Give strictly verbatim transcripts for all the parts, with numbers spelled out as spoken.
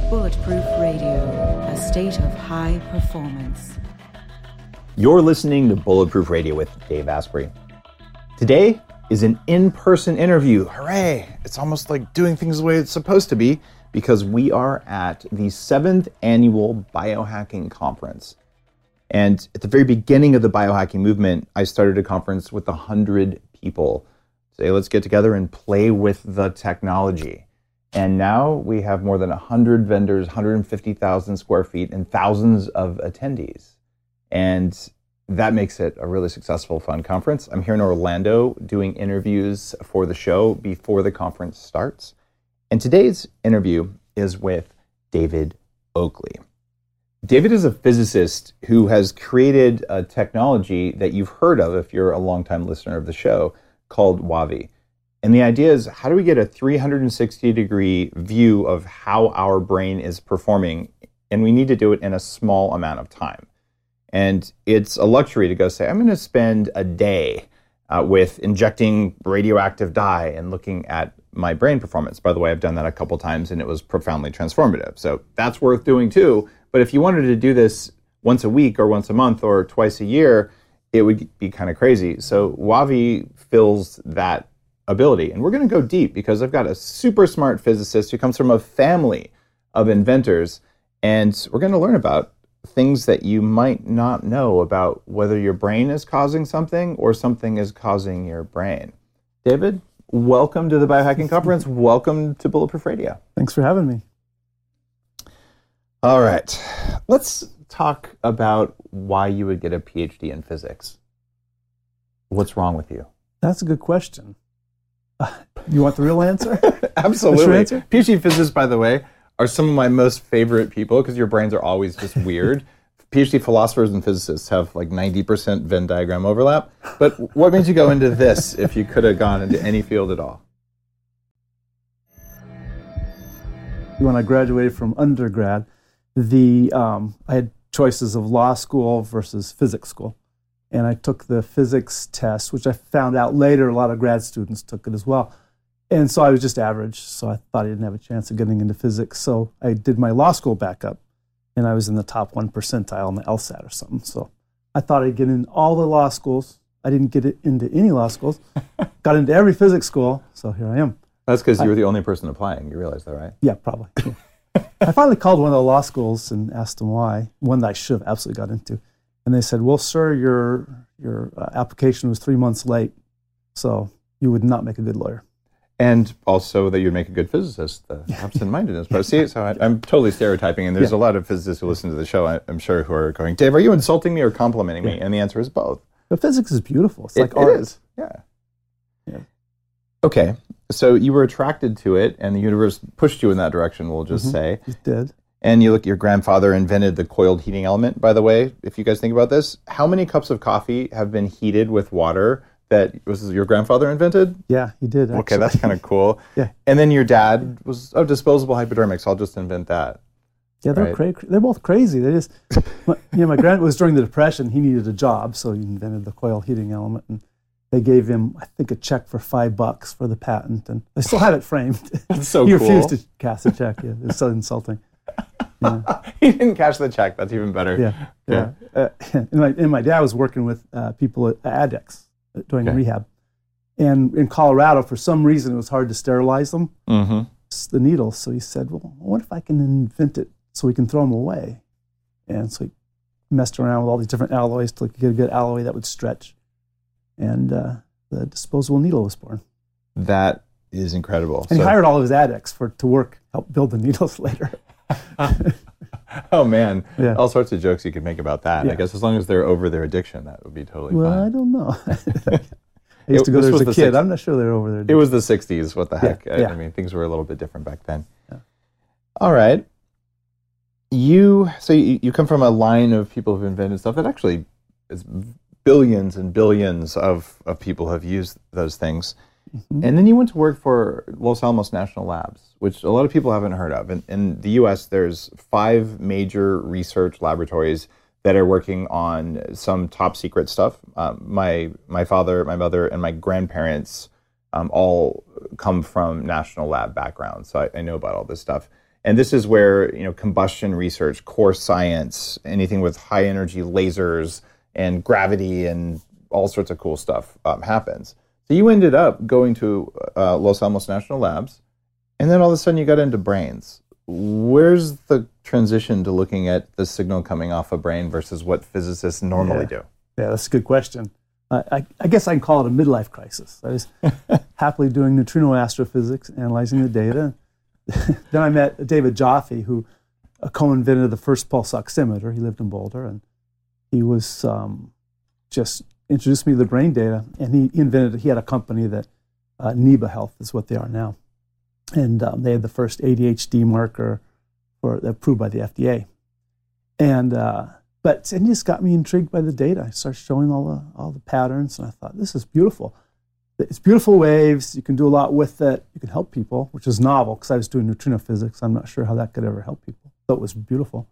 Bulletproof Radio, a state of high performance. You're listening to Bulletproof Radio with Dave Asprey. Today is an in-person interview. Hooray! It's almost like doing things the way it's supposed to be because we are at the seventh annual Biohacking Conference. And at the very beginning of the biohacking movement, I started a conference with one hundred people. Say, let's get together and play with the technology. And now we have more than one hundred vendors, one hundred fifty thousand square feet, and thousands of attendees. And that makes it a really successful, fun conference. I'm here in Orlando doing interviews for the show before the conference starts. And today's interview is with David Oakley. David is a physicist who has created a technology that you've heard of if you're a longtime listener of the show called WAVI. And the idea is, how do we get a three hundred sixty degree view of how our brain is performing? And we need to do it in a small amount of time. And it's a luxury to go say, I'm going to spend a day uh, with injecting radioactive dye and looking at my brain performance. By the way, I've done that a couple times and it was profoundly transformative. So that's worth doing too. But if you wanted to do this once a week or once a month or twice a year, it would be kind of crazy. So WAVI fills that ability. And we're going to go deep because I've got a super smart physicist who comes from a family of inventors. And we're going to learn about things that you might not know about whether your brain is causing something or something is causing your brain. David, welcome to the Biohacking Conference. Welcome to Bulletproof Radio. Thanks for having me. All right. Let's talk about why you would get a P H D in physics. What's wrong with you? That's a good question. Uh, you want the real answer? Absolutely. What's your answer? P H D physicists, by the way, are some of my most favorite people because your brains are always just weird. P H D philosophers and physicists have like ninety percent Venn diagram overlap. But what made you go into this if you could have gone into any field at all? When I graduated from undergrad, the um, I had choices of law school versus physics school. And I took the physics test, which I found out later a lot of grad students took it as well. And so I was just average, so I thought I didn't have a chance of getting into physics. So I did my law school backup, and I was in the top one percentile on the LSAT or something. So I thought I'd get in all the law schools. I didn't get it into any law schools. Got into every physics school, so here I am. That's because you were the only person applying. You realize that, right? Yeah, probably. Yeah. I finally called one of the law schools and asked them why, one that I should have absolutely got into. And they said, well, sir, your your uh, application was three months late, so you would not make a good lawyer. And also that you'd make a good physicist, the absent-mindedness part. See, so I, I'm totally stereotyping, and there's yeah. a lot of physicists who listen to the show, I, I'm sure, who are going, Dave, are you insulting me or complimenting yeah. me? And the answer is both. But physics is beautiful. It's it, like art. It is, yeah. yeah. Okay, so you were attracted to it, and the universe pushed you in that direction, we'll just mm-hmm. say. It did. And you look, your grandfather invented the coiled heating element, by the way, if you guys think about this. How many cups of coffee have been heated with water that was your grandfather invented? Yeah, he did, actually. Okay, that's kind of cool. Yeah. And then your dad was, oh, disposable hypodermics, I'll just invent that. Yeah, they're right? cra- They're both crazy. They just, my, you know, my grand was during the Depression. He needed a job, so he invented the coil heating element, and they gave him, I think, a check for five bucks for the patent, and I still have it framed. That's so he cool. He refused to cash the check. Yeah, it was so insulting. Yeah. He didn't cash the check. That's even better. Yeah, yeah. yeah. Uh, and, my, and my dad was working with uh, people at Adex doing okay. rehab. And in Colorado, for some reason, it was hard to sterilize them, mm-hmm. the needles. So he said, well, what if I can invent it so we can throw them away? And so he messed around with all these different alloys till he could get a good alloy that would stretch. And uh, the disposable needle was born. That is incredible. And so, he hired all of his addicts for to work, help build the needles later. Oh, man. Yeah. All sorts of jokes you could make about that. Yeah. I guess as long as they're over their addiction, that would be totally well, fine. Well, I don't know. I used it, to go there as a the kid. six, I'm not sure they're over there. It was the sixties. What the heck? Yeah, I, yeah. I mean, things were a little bit different back then. Yeah. All right. You, so you, you come from a line of people who've invented stuff that actually is billions and billions of, of people have used those things. Mm-hmm. And then you went to work for Los Alamos National Labs, which a lot of people haven't heard of. In, in the U S, there's five major research laboratories that are working on some top secret stuff. Um, my my father, my mother, and my grandparents um, all come from national lab backgrounds, so I, I know about all this stuff. And this is where, you know, combustion research, core science, anything with high energy lasers and gravity and all sorts of cool stuff um, happens. So you ended up going to uh, Los Alamos National Labs, and then all of a sudden you got into brains. Where's the transition to looking at the signal coming off a brain versus what physicists normally yeah. do? Yeah, that's a good question. Uh, I, I guess I can call it a midlife crisis. I was happily doing neutrino astrophysics, analyzing the data. Then I met David Joffe, who uh, co-invented the first pulse oximeter. He lived in Boulder, and he was um, just introduced me to the brain data. And he invented, he had a company that, uh, Neba Health is what they are now. And um, they had the first A D H D marker for, approved by the F D A. And uh, but and he just got me intrigued by the data. I started showing all the all the patterns, and I thought, this is beautiful. It's beautiful waves. You can do a lot with it. You can help people, which is novel because I was doing neutrino physics. I'm not sure how that could ever help people. But it was beautiful.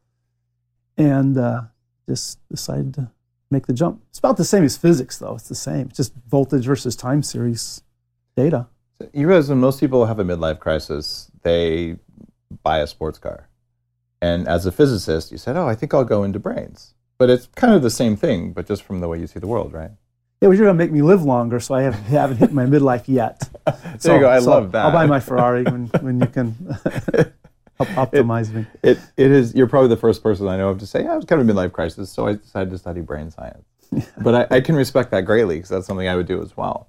And uh, just decided to make the jump. It's about the same as physics, though. It's the same. It's just voltage versus time series data. So you realize when most people have a midlife crisis, they buy a sports car. And as a physicist, you said, oh, I think I'll go into brains. But it's kind of the same thing, but just from the way you see the world, right? Yeah, well, you're going to make me live longer, so I have, haven't hit my midlife yet. There so, you go. I so love that. I'll buy my Ferrari when, when you can help optimize it, me. It, it is, you're probably the first person I know of to say, yeah, it was kind of a midlife crisis, so I decided to study brain science. Yeah. But I, I can respect that greatly because that's something I would do as well.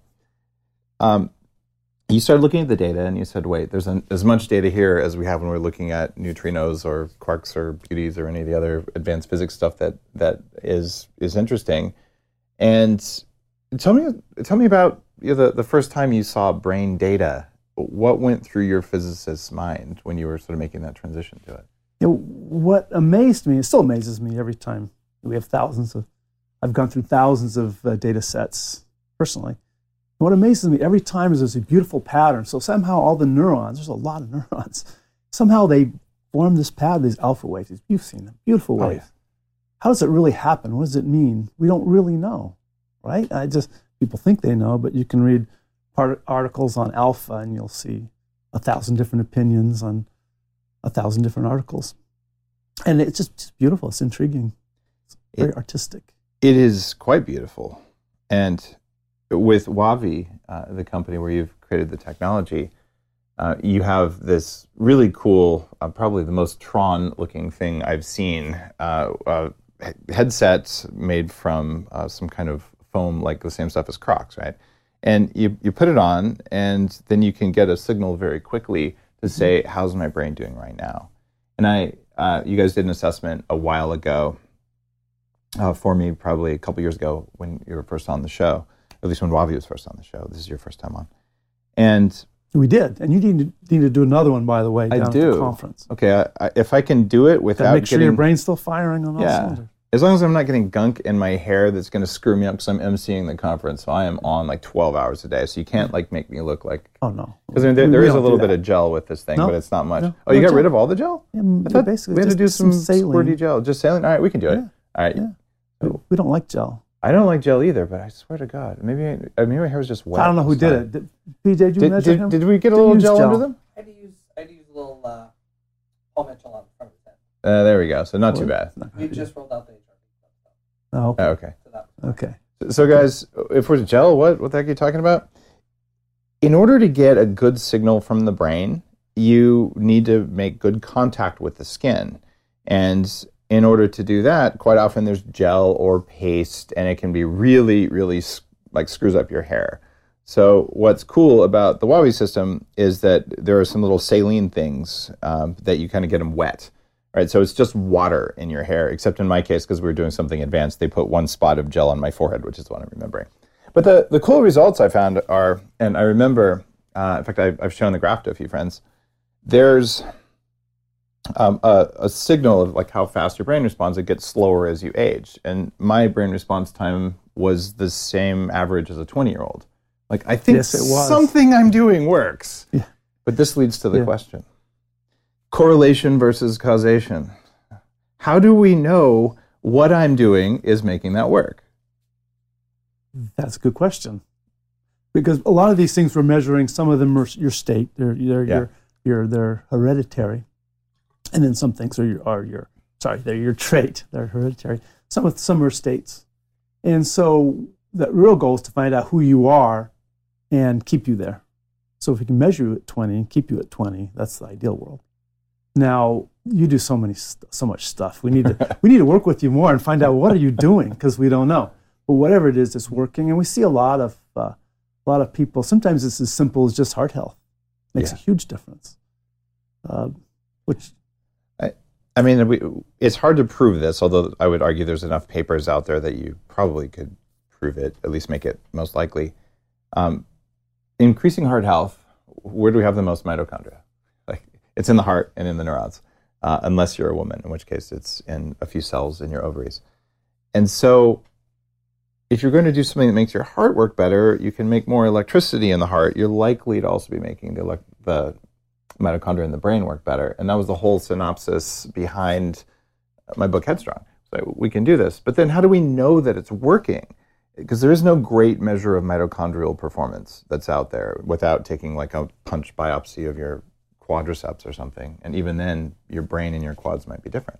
Um, you started looking at the data and you said, wait, there's an, as much data here as we have when we're looking at neutrinos or quarks or beauties or any of the other advanced physics stuff that that is is interesting. And tell me tell me about you know, the, the first time you saw brain data. What went through your physicist's mind when you were sort of making that transition to it? You know, what amazed me, it still amazes me every time. We have thousands of, I've gone through thousands of uh, data sets personally. What amazes me every time is there's a beautiful pattern. So somehow all the neurons, there's a lot of neurons, somehow they form this pattern, these alpha waves. You've seen them, beautiful waves. Oh, yeah. How does it really happen? What does it mean? We don't really know, right? I just, people think they know, but you can read part, articles on alpha and you'll see a thousand different opinions on a thousand different articles. And it's just, just beautiful. It's intriguing. It's very it, artistic. It is quite beautiful. And with Waavi, uh, the company where you've created the technology, uh, you have this really cool, uh, probably the most Tron-looking thing I've seen, uh, uh, headset made from uh, some kind of foam, like the same stuff as Crocs, right? And you, you put it on, and then you can get a signal very quickly to say, how's my brain doing right now? And I, uh, you guys did an assessment a while ago uh, for me, probably a couple years ago when you were first on the show. At least when Waavi was first on the show. This is your first time on. And we did. And you need to, need to do another one, by the way, down I do. at the conference. Okay, I, I, if I can do it without make sure getting... your brain's still firing on all yeah, cylinders. As long as I'm not getting gunk in my hair that's going to screw me up because I'm emceeing the conference. So I am on like twelve hours a day. So you can't like make me look like... Oh, no. Because I mean, there, there is a little bit of gel with this thing, no, but it's not much. No, oh, you no got gel. rid of all the gel? Yeah, I thought basically we had to do some, some saline. squirty gel. Just saline? All right, we can do it. Yeah. All right. Yeah. So, we don't like gel. I don't like gel either, but I swear to God, maybe I, maybe my hair was just wet. I don't know who did it. Did, P J, did you did, measure did, him? Did we get a did little gel, gel under them? I had to use, I had to use a little uh, Paul Mitchell on the front of his head. Uh, there we go. So not well, too bad. We just rolled out the H R V stuff. Oh, okay. Oh, okay. So that okay. So, so guys, if we're gel, what, what the heck are you talking about? In order to get a good signal from the brain, you need to make good contact with the skin. And in order to do that, quite often there's gel or paste, and it can be really, really like screws up your hair. So what's cool about the Waavi system is that there are some little saline things um, that you kind of get them wet. Right, so it's just water in your hair, except in my case, because we were doing something advanced, they put one spot of gel on my forehead, which is what I'm remembering. But the, the cool results I found are, and I remember, uh, in fact, I've, I've shown the graph to a few friends, there's um, a, a signal of like how fast your brain responds. It gets slower as you age. And my brain response time was the same average as a twenty-year-old. Like, I think yes, it was. something I'm doing works. Yeah. But this leads to the yeah. question. Correlation versus causation. How do we know what I'm doing is making that work? That's a good question. Because a lot of these things we're measuring, some of them are your state, they're, they're, yeah. your, your, they're hereditary. And then some things are your, are your sorry, they're your trait, they're hereditary. Some, some are states. And so the real goal is to find out who you are and keep you there. So if we can measure you at twenty and keep you at twenty, that's the ideal world. Now, you do so many, so much stuff. We need to, we need to work with you more and find out what are you doing, because we don't know. But whatever it is, it's working. And we see a lot of, uh, a lot of people, sometimes it's as simple as just heart health. Makes yeah. a huge difference. Uh, which... I, I mean, we, it's hard to prove this, although I would argue there's enough papers out there that you probably could prove it, at least make it most likely. Um, increasing heart health, where do we have the most mitochondria? Like, it's in the heart and in the neurons, uh, unless you're a woman, in which case it's in a few cells in your ovaries. And so if you're going to do something that makes your heart work better, you can make more electricity in the heart. You're likely to also be making the, elect- the mitochondria in the brain work better. And that was the whole synopsis behind my book, Headstrong. So we can do this. But then how do we know that it's working? Because there is no great measure of mitochondrial performance that's out there without taking like a punch biopsy of your quadriceps or something. And even then, your brain and your quads might be different.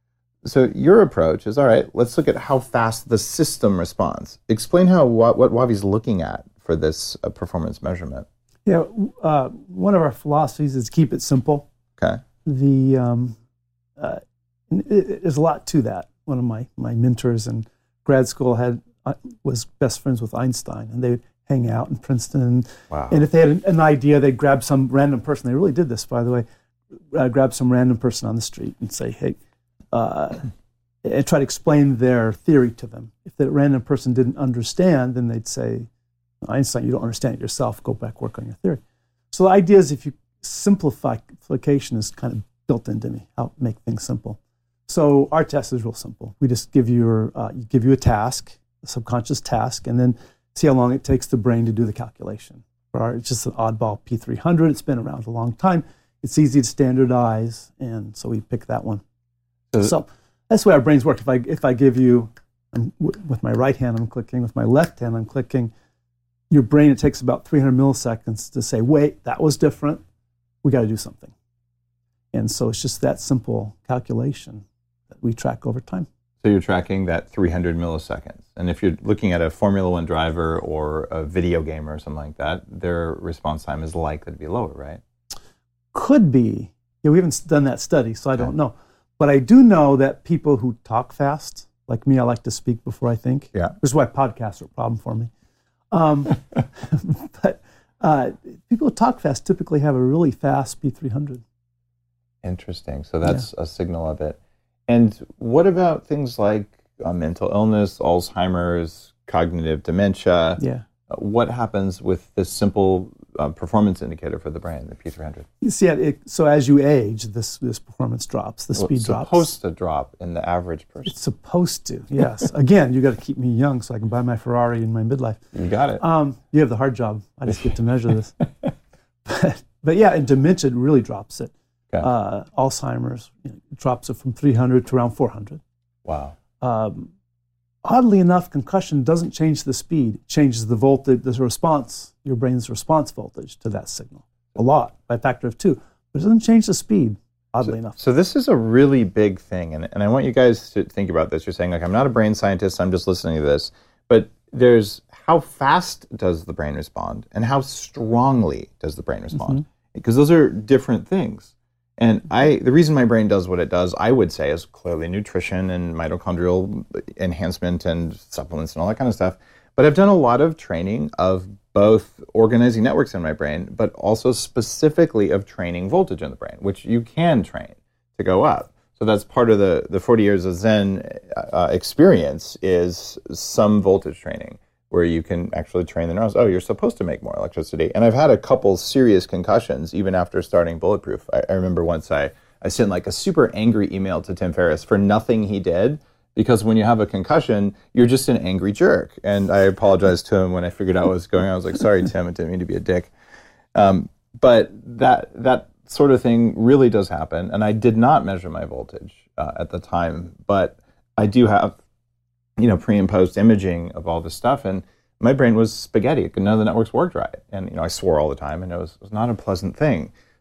So your approach is, all right, let's look at how fast the system responds. Explain how what, what Wavi's looking at for this uh, performance measurement. Yeah, uh, one of our philosophies is keep it simple. Okay. The um, uh, it, there's a lot to that. One of my, my mentors in grad school had uh, was best friends with Einstein, and they would hang out in Princeton. Wow. And if they had an, an idea, they'd grab some random person. They really did this, by the way. Uh, grab some random person on the street and say, hey, uh, and try to explain their theory to them. If the random person didn't understand, then they'd say, Einstein, you don't understand it yourself. Go back, work on your theory. So the idea is, if you simplification is kind of built into me, how to make things simple. So our test is real simple. We just give you, uh, give you a task, a subconscious task, and then see how long it takes the brain to do the calculation. For our, it's just an oddball P three hundred. It's been around a long time. It's easy to standardize, and so we pick that one. So, so that's the way our brains work. If I if I give you, I'm, with my right hand I'm clicking, with my left hand I'm clicking, your brain, it takes about three hundred milliseconds to say, wait, that was different. We got to do something. And so it's just that simple calculation that we track over time. So you're tracking that three hundred milliseconds. And if you're looking at a Formula One driver or a video gamer or something like that, their response time is likely to be lower, right? Could be. Yeah, we haven't done that study, so I don't know. But I do know that people who talk fast, like me, I like to speak before I think. Yeah. This is why podcasts are a problem for me. Um, but uh, people who talk fast typically have a really fast P three hundred. Interesting. So that's yeah. a signal of it. And what about things like uh, mental illness, Alzheimer's, cognitive dementia? Yeah. Uh, what happens with this simple uh, performance indicator for the brain, the P three hundred? You see, it, so as you age, this this performance drops, the well, speed it's drops. It's supposed to drop in the average person. It's supposed to, yes. Again, you got to keep me young so I can buy my Ferrari in my midlife. You got it. Um, you have the hard job. I just get to measure this. but, but yeah, and dementia really drops it. Okay. Uh, Alzheimer's you know, drops it from three hundred to around four hundred. Wow. Um, oddly enough, concussion doesn't change the speed. It changes the voltage, the response, your brain's response voltage to that signal. A lot, by a factor of two. But it doesn't change the speed, oddly so, enough. So this is a really big thing, and, and I want you guys to think about this. You're saying, like, I'm not a brain scientist, I'm just listening to this. But there's how fast does the brain respond, and how strongly does the brain respond? Mm-hmm. Because those are different things. And I, the reason my brain does what it does, I would say, is clearly nutrition and mitochondrial enhancement and supplements and all that kind of stuff. But I've done a lot of training of both organizing networks in my brain, but also specifically of training voltage in the brain, which you can train to go up. So that's part of the, the forty years of Zen uh, experience is some voltage training, where you can actually train the neurons. Oh, you're supposed to make more electricity. And I've had a couple serious concussions even after starting Bulletproof. I, I remember once I, I sent like a super angry email to Tim Ferriss for nothing he did, because when you have a concussion, you're just an angry jerk. And I apologized to him when I figured out what was going on. I was like, sorry, Tim, I didn't mean to be a dick. Um, but that that sort of thing really does happen. And I did not measure my voltage uh, at the time, but I do have you know, pre and post imaging of all this stuff, and my brain was spaghetti. None of the networks worked right. And, you know, I swore all the time, and it was, it was not a pleasant thing.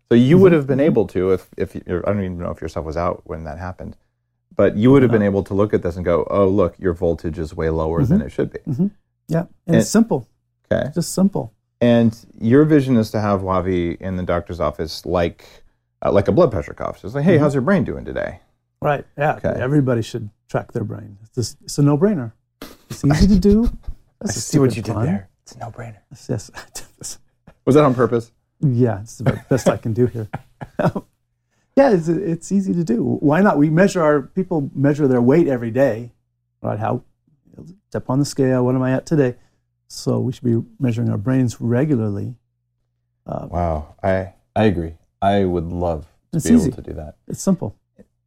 So you would have been able to, if if you're, I don't even know if your stuff was out when that happened, but you would have been able to look at this and go, oh, look, your voltage is way lower mm-hmm. than it should be. Mm-hmm. Yeah, and, and it's simple. Okay. Just simple. And your vision is to have Wavi in the doctor's office like uh, like a blood pressure cuff. It's like, hey, mm-hmm. how's your brain doing today? Right, yeah. Okay. Everybody should track their brain. It's, just, it's a no-brainer. It's easy to do. I see what you did there. It's a no-brainer. Yes. Was that on purpose? Yeah, it's the best I can do here. Yeah, it's it's easy to do. Why not? We measure our people measure their weight every day, right? How step on the scale. What am I at today? So we should be measuring our brains regularly. Uh, wow, I I agree. I would love to be easy. able to do that. It's simple.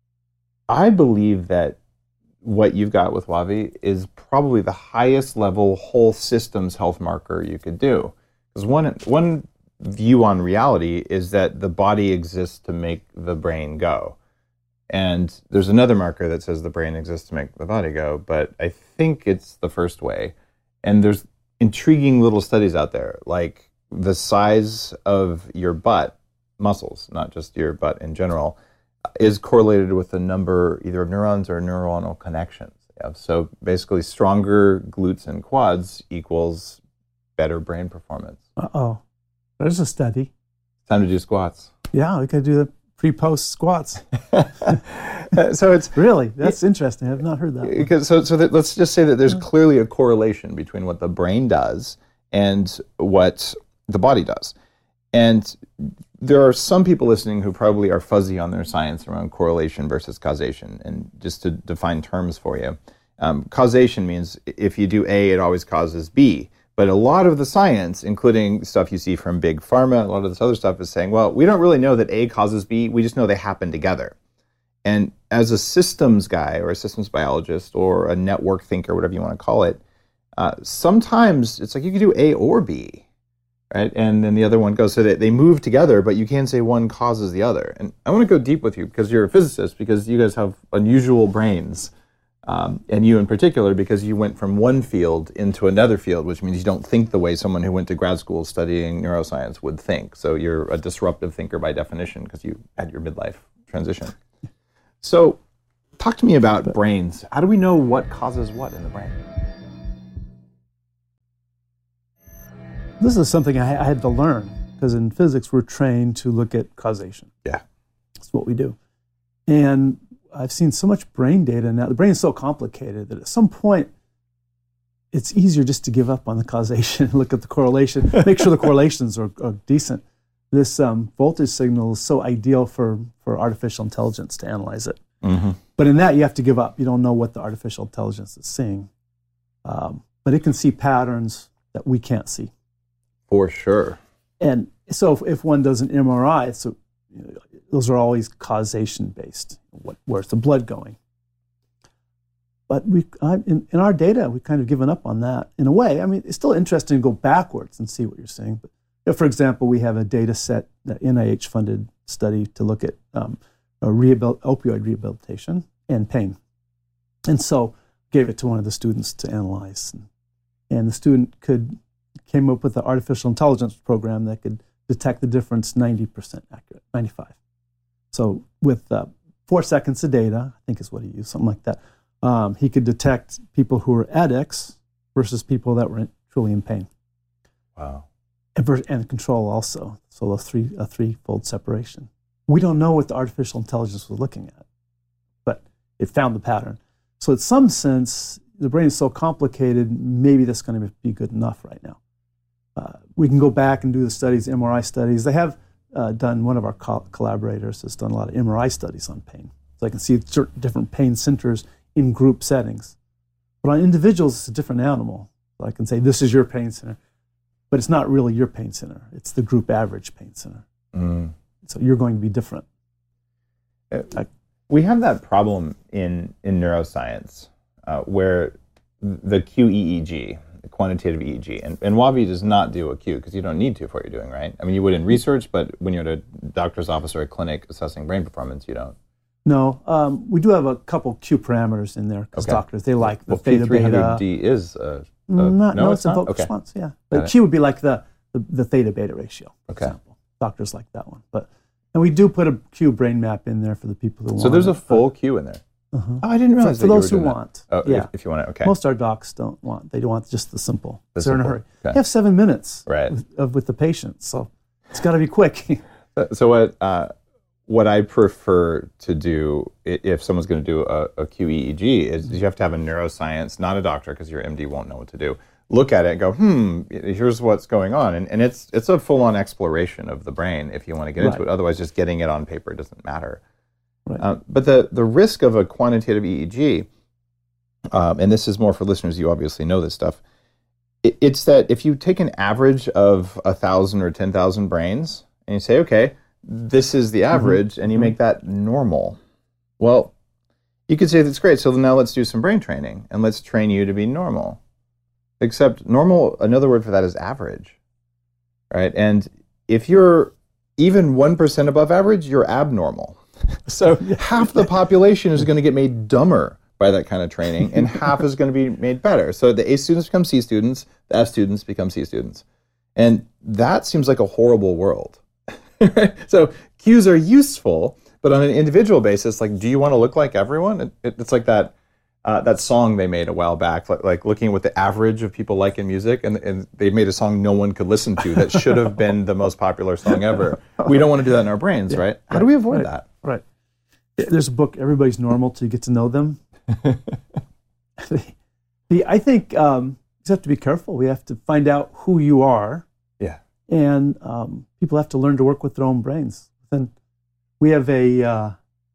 I believe that what you've got with Wavi is probably the highest level whole systems health marker you could do. Because one one view on reality is that the body exists to make the brain go. And there's another marker that says the brain exists to make the body go, but I think it's the first way. And there's intriguing little studies out there, like the size of your butt muscles, not just your butt in general, is correlated with the number either of neurons or neuronal connections. Yeah, so basically stronger glutes and quads equals better brain performance. Uh-oh. There's a study. Time to do squats. Yeah, we could do the pre-post squats. So it's really, that's it, interesting. I've not heard that. Because so so that, let's just say that there's clearly a correlation between what the brain does and what the body does. And there are some people listening who probably are fuzzy on their science around correlation versus causation. And just to define terms for you, um, causation means if you do A, it always causes B. But a lot of the science, including stuff you see from big pharma, a lot of this other stuff is saying, well, we don't really know that A causes B, we just know they happen together. And as a systems guy or a systems biologist or a network thinker, whatever you want to call it, uh, sometimes it's like you can do A or B, right? And then the other one goes, so that they move together, but you can't say one causes the other. And I want to go deep with you because you're a physicist, because you guys have unusual brains. Um, and you in particular, because you went from one field into another field, which means you don't think the way someone who went to grad school studying neuroscience would think. So you're a disruptive thinker by definition because you had your midlife transition. So talk to me about brains. How do we know what causes what in the brain? This is something I, I had to learn, because in physics we're trained to look at causation. Yeah. That's what we do. And I've seen so much brain data now. The brain is so complicated that at some point it's easier just to give up on the causation, look at the correlation, make sure the correlations are, are decent. This um, voltage signal is so ideal for, for artificial intelligence to analyze it. Mm-hmm. But in that, you have to give up. You don't know what the artificial intelligence is seeing. Um, but it can see patterns that we can't see. For sure. And so if, if one does an M R I, so you know, those are always causation-based. What, where's the blood going? But we, I, in, in our data, we've kind of given up on that in a way. I mean, it's still interesting to go backwards and see what you're seeing. But if, for example, we have a data set, that N I H-funded study to look at um, a rehabil- opioid rehabilitation and pain. And so gave it to one of the students to analyze. And, and the student could came up with an artificial intelligence program that could detect the difference ninety percent accurate, ninety-five. So with uh, four seconds of data, I think is what he used, something like that, um, he could detect people who were addicts versus people that were in, truly in pain. Wow. And, ver- and control also, so a, three, a threefold separation. We don't know what the artificial intelligence was looking at, but it found the pattern. So in some sense, the brain is so complicated, maybe that's going to be good enough right now. Uh, we can go back and do the studies, M R I studies. They have uh, done, one of our co- collaborators has done a lot of M R I studies on pain. So I can see certain different pain centers in group settings. But on individuals, it's a different animal. So I can say, this is your pain center. But it's not really your pain center. It's the group average pain center. Mm. So you're going to be different. Uh, I, we have that problem in, in neuroscience uh, where the Q E E G, quantitative E E G. And, and Wavi does not do a Q because you don't need to for what you're doing, right? I mean, you would in research, but when you're at a doctor's office or a clinic assessing brain performance, you don't. No, um, we do have a couple Q parameters in there because okay. doctors, they like the well, theta P three hundred beta. D is a, a not, no, no, it's, it's a vocal okay. response, yeah. But Q would be like the, the, the theta beta ratio, for okay. example. Doctors like that one. But And we do put a Q brain map in there for the people who want. So there's it, a full Q in there. Uh-huh. Oh, I didn't realize for, for that those you who were doing want. That. Oh, yeah. if, if you want to, okay. Most our docs don't want. They don't want just the simple. The They're in a simple, hurry. okay. You have seven minutes Right. with, of, with the patient, so it's got to be quick. So, so what uh, what I prefer to do i- if someone's going to do a, a Q E E G is you have to have a neuroscience, not a doctor, because your M D won't know what to do. Look at it and go, hmm, here's what's going on. And, and it's it's a full-on exploration of the brain if you want to get into Right. it. Otherwise, just getting it on paper doesn't matter. Right. Uh, but the, the risk of a quantitative E E G, um, and this is more for listeners, you obviously know this stuff, it, it's that if you take an average of one thousand or ten thousand brains and you say, okay, this is the average, mm-hmm. and you make that normal, well, you could say that's great. So now let's do some brain training and let's train you to be normal. Except normal, another word for that is average, right? And if you're even one percent above average, you're abnormal. So half the population is going to get made dumber by that kind of training, and half is going to be made better. So the A students become C students, the F students become C students. And that seems like a horrible world. So Qs are useful, but on an individual basis, like, do you want to look like everyone? It, it, it's like that uh, that song they made a while back, like, like looking at what the average of people like in music, and, and they made a song no one could listen to that should have been the most popular song ever. We don't want to do that in our brains, yeah, right? How right, do we avoid right, that? Right. There's a book, Everybody's Normal Till You Get to Know Them. the, the, I think um, you just have to be careful. We have to find out who you are. Yeah. And um, people have to learn to work with their own brains. And we have a, uh,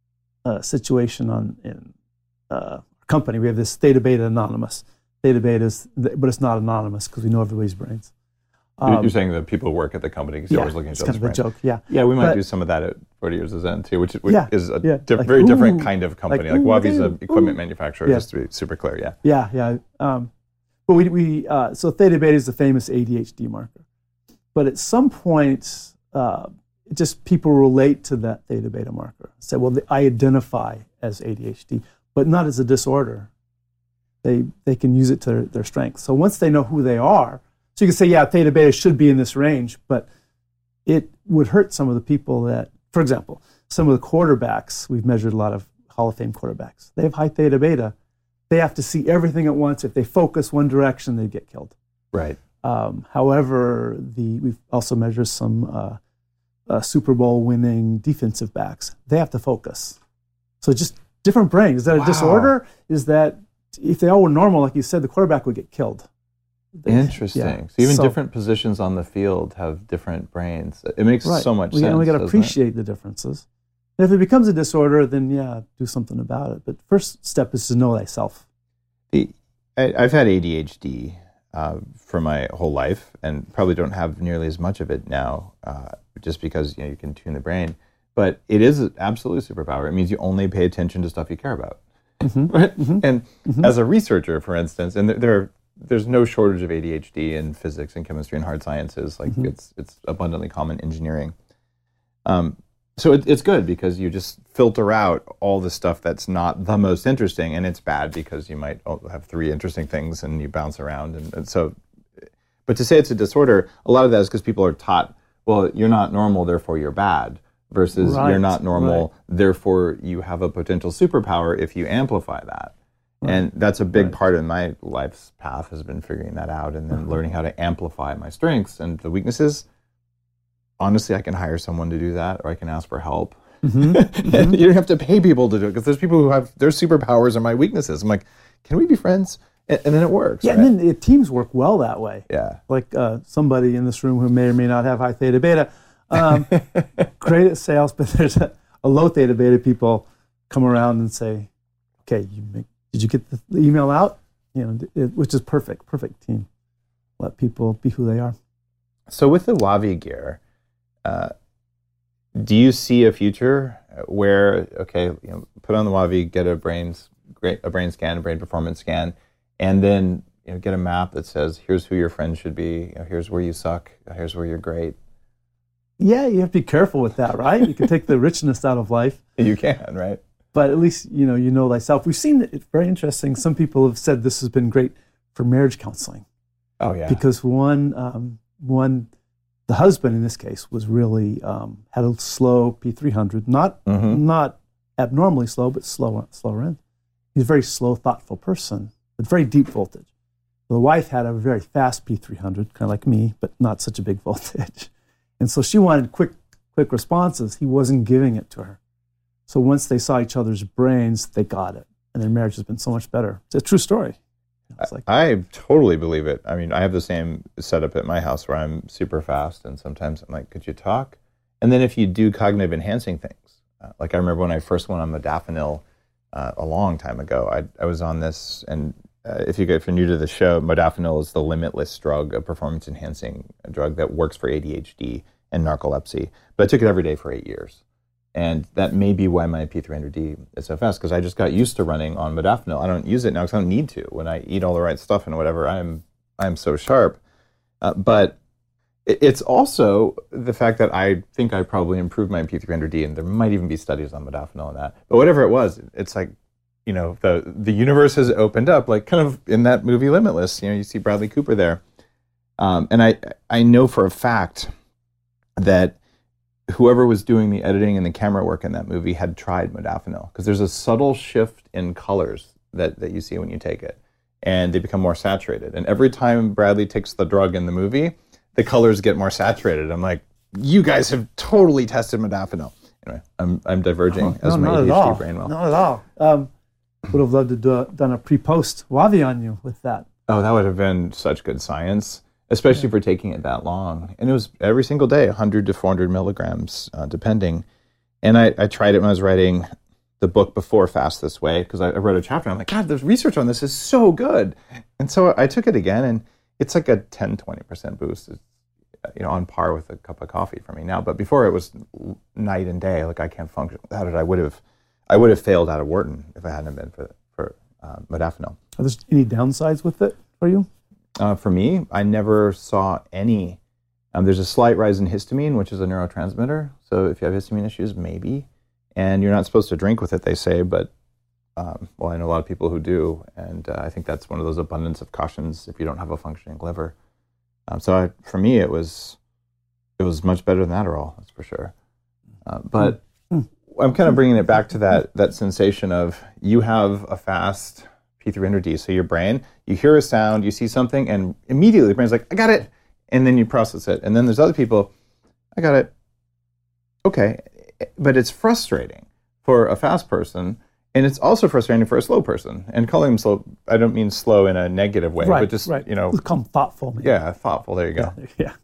a situation on in uh, our company. We have this Theta Beta Anonymous. Theta Beta is, but it's not anonymous because we know everybody's brains. Um, You're saying that people who work at the company because yeah, you're always looking at it's each other's kind of a brains. joke. Yeah. Yeah, we might but, do some of that at forty Years of Zen too, which, which yeah, is a yeah, diff- like, very ooh, different kind of company. Like, like Wavi's an equipment ooh. manufacturer, Yeah. just to be super clear. Yeah. Yeah, yeah. Um, but we, we uh, so Theta Beta is the famous A D H D marker. But at some point, uh, it just people relate to that Theta Beta marker. Say, well, I identify as A D H D, but not as a disorder. They they can use it to their, their strength. So once they know who they are, so you can say, yeah, Theta Beta should be in this range, but it would hurt some of the people that, for example, some of the quarterbacks, we've measured a lot of Hall of Fame quarterbacks. They have high Theta Beta. They have to see everything at once. If they focus one direction, they get killed. Right. Um, however, the we've also measured some uh, uh, Super Bowl winning defensive backs. They have to focus. So just different brains. Is that Wow. a disorder? Is that if they all were normal, like you said, the quarterback would get killed. They- Interesting. yeah. So even So- different positions on the field have different brains. It makes Right. so much we, sense. And we got to doesn't it? appreciate the differences. And if it becomes a disorder, then yeah, do something about it. But first step is to know thyself. The, I, I've had A D H D uh, for my whole life, and probably don't have nearly as much of it now, uh, just because you know you can tune the brain. But it is an absolute superpower. It means you only pay attention to stuff you care about, Mm-hmm. right? Mm-hmm. And Mm-hmm. as a researcher, for instance, and there, there are, there's no shortage of A D H D in physics and chemistry and hard sciences. Like Mm-hmm. it's it's abundantly common in engineering. Um, so it, it's good because you just filter out all the stuff that's not the most interesting, and it's bad because you might have three interesting things and you bounce around. And, and so, but to say it's a disorder, a lot of that is because people are taught, well, you're not normal, therefore you're bad, versus Right, you're not normal, right. therefore you have a potential superpower if you amplify that. Right. And that's a big Right. part of my life's path has been figuring that out and then learning how to amplify my strengths and the weaknesses. Honestly, I can hire someone to do that, or I can ask for help. Mm-hmm. And you don't have to pay people to do it because there's people who have their superpowers are my weaknesses. I'm like, can we be friends? And, and then it works. Yeah, right? and then the teams work well that way. yeah. Like uh, somebody in this room who may or may not have high Theta Beta, um, great at sales, but there's a, a low Theta Beta people come around and say, okay, you make, did you get the, the email out? You know, it, which is perfect, perfect team. Let people be who they are. So with the Wavi gear, uh, do you see a future where, okay, you know, put on the Wavi, get a brain, a brain scan, a brain performance scan, and then you know, get a map that says, here's who your friends should be, you know, here's where you suck, here's where you're great. Yeah, you have to be careful with that, right? You can take the richness out of life, You can, right? but at least you know you know thyself. We've seen that it's very interesting. Some people have said this has been great for marriage counseling. Oh, yeah. Because one um, one the husband in this case was really um, had a slow P three hundred, not Mm-hmm. not abnormally slow, but slower slower end. He's a very slow, thoughtful person, but very deep voltage. The wife had a very fast P three hundred, kind of like me, but not such a big voltage. And so she wanted quick, quick responses. He wasn't giving it to her. So once they saw each other's brains, they got it. And their marriage has been so much better. It's a true story. It's like, I totally believe it. I mean, I have the same setup at my house where I'm super fast, and sometimes I'm like, could you talk? And then if you do cognitive enhancing things, uh, like I remember when I first went on modafinil uh, a long time ago, I, I was on this, and uh, if, you go, if you're new to the show, modafinil is the limitless drug, a performance enhancing drug that works for A D H D and narcolepsy. But I took it every day for eight years. And that may be why my P three hundred D is so fast, because I just got used to running on modafinil. I don't use it now because I don't need to. When I eat all the right stuff and whatever, I'm I'm so sharp. Uh, but it, it's also the fact that I think I probably improved my P three hundred D, and there might even be studies on modafinil and that. But whatever it was, it's like, you know, the the universe has opened up, like kind of in that movie Limitless. You know, you see Bradley Cooper there, um, and I I know for a fact that whoever was doing the editing and the camera work in that movie had tried modafinil, because there's a subtle shift in colors that, that you see when you take it, and they become more saturated. And every time Bradley takes the drug in the movie, the colors get more saturated. I'm like, you guys have totally tested modafinil. Anyway, I'm I'm diverging oh, as no, my not A D H D at all. brain will. Not at all. Um, would have loved to do done a pre-post Wavi on you with that. Oh, that would have been such good science, especially for taking it that long. And it was every single day, one hundred to four hundred milligrams, uh, depending. And I, I tried it when I was writing the book before Fast This Way, because I, I wrote a chapter. I'm like, God, the research on this is so good. And so I took it again, and it's like a ten, twenty percent boost. It's, you know, on par with a cup of coffee for me now. But before, it was night and day. Like, I can't function without it. I would have, I would have failed out of Wharton if it hadn't been for for uh, modafinil. Are there any downsides with it for you? Uh, for me, I never saw any. Um, there's a slight rise in histamine, which is a neurotransmitter. So if you have histamine issues, maybe. And you're not supposed to drink with it, they say. But, um, well, I know a lot of people who do. And uh, I think that's one of those abundance of cautions if you don't have a functioning liver. Um, so I, for me, it was it was much better than Adderall, that's for sure. Uh, but Mm. I'm kind of bringing it back to that that sensation of you have a fast P three hundred D. So your brain, you hear a sound, you see something, and immediately the brain's like, I got it. And then you process it. And then there's other people, I got it. Okay. But it's frustrating for a fast person. And it's also frustrating for a slow person. And calling them slow, I don't mean slow in a negative way, Right, but just, right. you know. Become thoughtful. Maybe. Yeah, thoughtful. There you go. Yeah. yeah.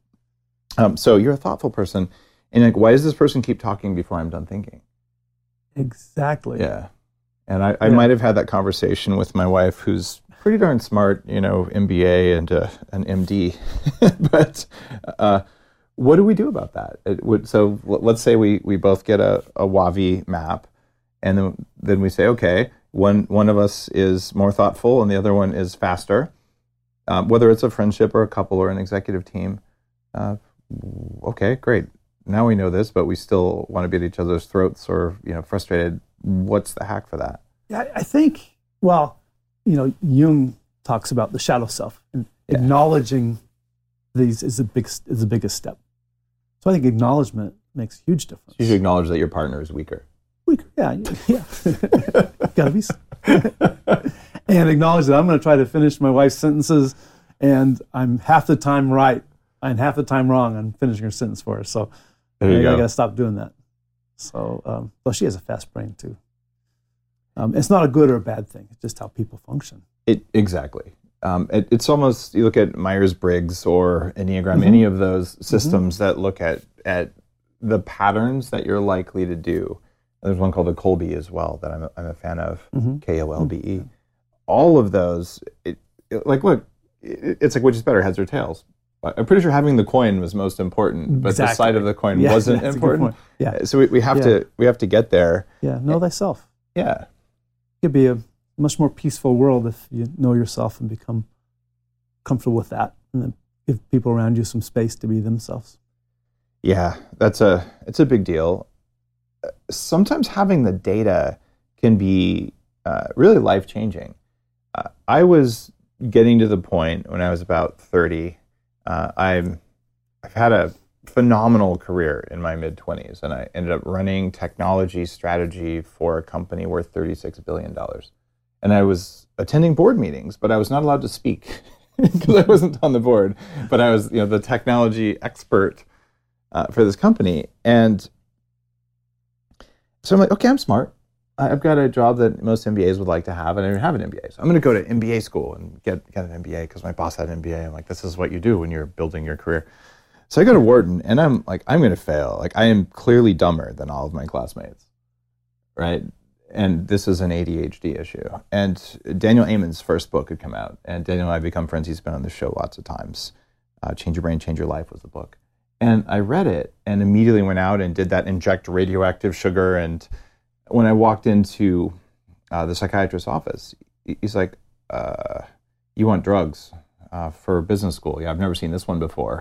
Um, so you're a thoughtful person. And like, why does this person keep talking before I'm done thinking? Exactly. Yeah. And I, I Yeah. might have had that conversation with my wife, who's pretty darn smart, you know, M B A and uh, an M D. But uh, what do we do about that? It would, so l- let's say we, we both get a, a Wavi map, and then, then we say, okay, one, one of us is more thoughtful and the other one is faster. Um, whether it's a friendship or a couple or an executive team. Uh, okay, great. Now we know this, but we still want to be at each other's throats or, you know, frustrated. What's the hack for that? Yeah, I I think, well, you know, Jung talks about the shadow self, and Yeah. acknowledging these is the big is the biggest step. So I think acknowledgement makes a huge difference. You should acknowledge that your partner is weaker. We, yeah, yeah. Gotta be. And acknowledge that I'm going to try to finish my wife's sentences, and I'm half the time right and half the time wrong on finishing her sentence for her. So There you I, go. I got to stop doing that. So, um, well, she has a fast brain too. Um, it's not a good or a bad thing. It's just how people function. It exactly. Um, it, it's almost, you look at Myers-Briggs or Enneagram, Mm-hmm. any of those systems mm-hmm. that look at at the patterns that you're likely to do. There's one called the Kolbe as well that I'm a, I'm a fan of, Mm-hmm. K O L B E. All of those, it, it, like, look, it, it's like which is better, heads or tails. I'm pretty sure having the coin was most important, but Exactly. the side of the coin Yeah, wasn't that's a good important. point. Yeah. So we, we have Yeah. to we have to get there. Yeah, know thyself. Yeah. It could be a much more peaceful world if you know yourself and become comfortable with that, and then give people around you some space to be themselves. Yeah, that's a it's a big deal. Sometimes having the data can be uh, really life changing. Uh, I was getting to the point when I was about thirty. Uh, I'm I've had a phenomenal career in my mid-twenties, and I ended up running technology strategy for a company worth thirty-six billion dollars. And I was attending board meetings, but I was not allowed to speak because I wasn't on the board. But I was, you know, the technology expert uh, for this company. And so I'm like, okay, I'm smart. I've got a job that most M B As would like to have, and I don't have an M B A. So I'm going to go to M B A school and get, get an M B A because my boss had an M B A. I'm like, this is what you do when you're building your career. So I go to Wharton, and I'm like, I'm going to fail. Like, I am clearly dumber than all of my classmates, right? And this is an A D H D issue. And Daniel Amen's first book had come out, and Daniel and I have become friends. He's been on the show lots of times. Uh, Change Your Brain, Change Your Life was the book. And I read it and immediately went out and did that inject radioactive sugar. And when I walked into uh, the psychiatrist's office, he's like, uh, you want drugs uh, for business school? Yeah, I've never seen this one before.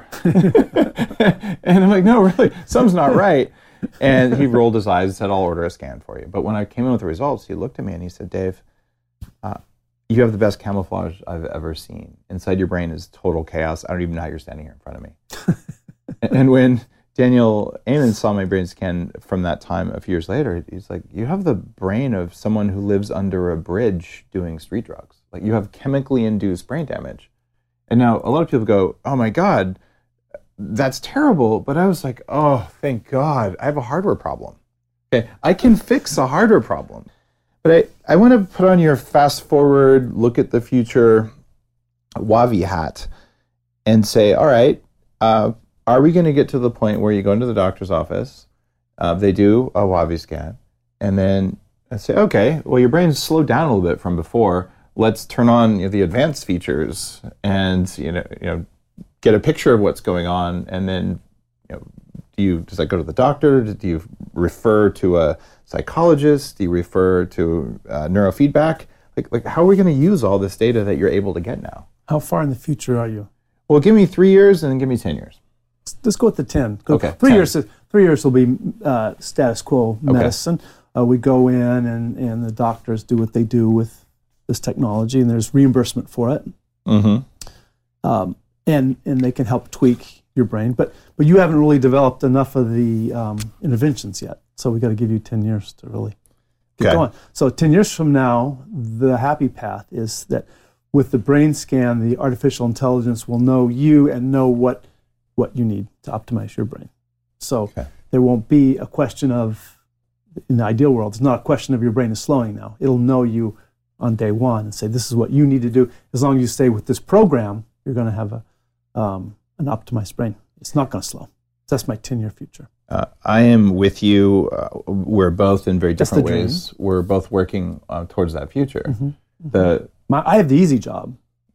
And I'm like, no, really, something's not right. And he rolled his eyes and said, I'll order a scan for you. But when I came in with the results, he looked at me and he said, Dave, uh, you have the best camouflage I've ever seen. Inside your brain is total chaos. I don't even know how you're standing here in front of me. And when Daniel Amen saw my brain scan from that time a few years later, he's like, you have the brain of someone who lives under a bridge doing street drugs. Like, you have chemically induced brain damage. And now a lot of people go, oh my God, that's terrible. But I was like, oh, thank God, I have a hardware problem. Okay, I can fix a hardware problem. But I, I want to put on your fast forward, look at the future Wavi hat and say, all right, uh, are we going to get to the point where you go into the doctor's office, uh, they do a Wavi scan, and then I say, okay, well, your brain's slowed down a little bit from before. Let's turn on, you know, the advanced features and, you know, you know, get a picture of what's going on. And then, you know, do you, does that go to the doctor? Do you refer to a psychologist? Do you refer to uh, neurofeedback? Like, like, how are we going to use all this data that you're able to get now? How far in the future are you? Well, give me three years and then give me ten years. Let's go with the ten. Go, Okay, three ten. years. Three years will be uh, status quo medicine. Uh, we go in and, and the doctors do what they do with this technology, and there's reimbursement for it. Mm-hmm. Um, and and they can help tweak your brain, but but you haven't really developed enough of the um, interventions yet. So we got to give you ten years to really get Okay. going. So ten years from now, the happy path is that with the brain scan, the artificial intelligence will know you and know what what you need to optimize your brain. So Okay. there won't be a question of, in the ideal world, it's not a question of your brain is slowing now. It'll know you on day one and say, this is what you need to do. As long as you stay with this program, you're going to have a um, an optimized brain. It's not going to slow. That's my ten-year future. Uh, I am with you. Uh, we're both in very That's different the dream. ways. We're both working uh, towards that future. Mm-hmm. The My, I have the easy job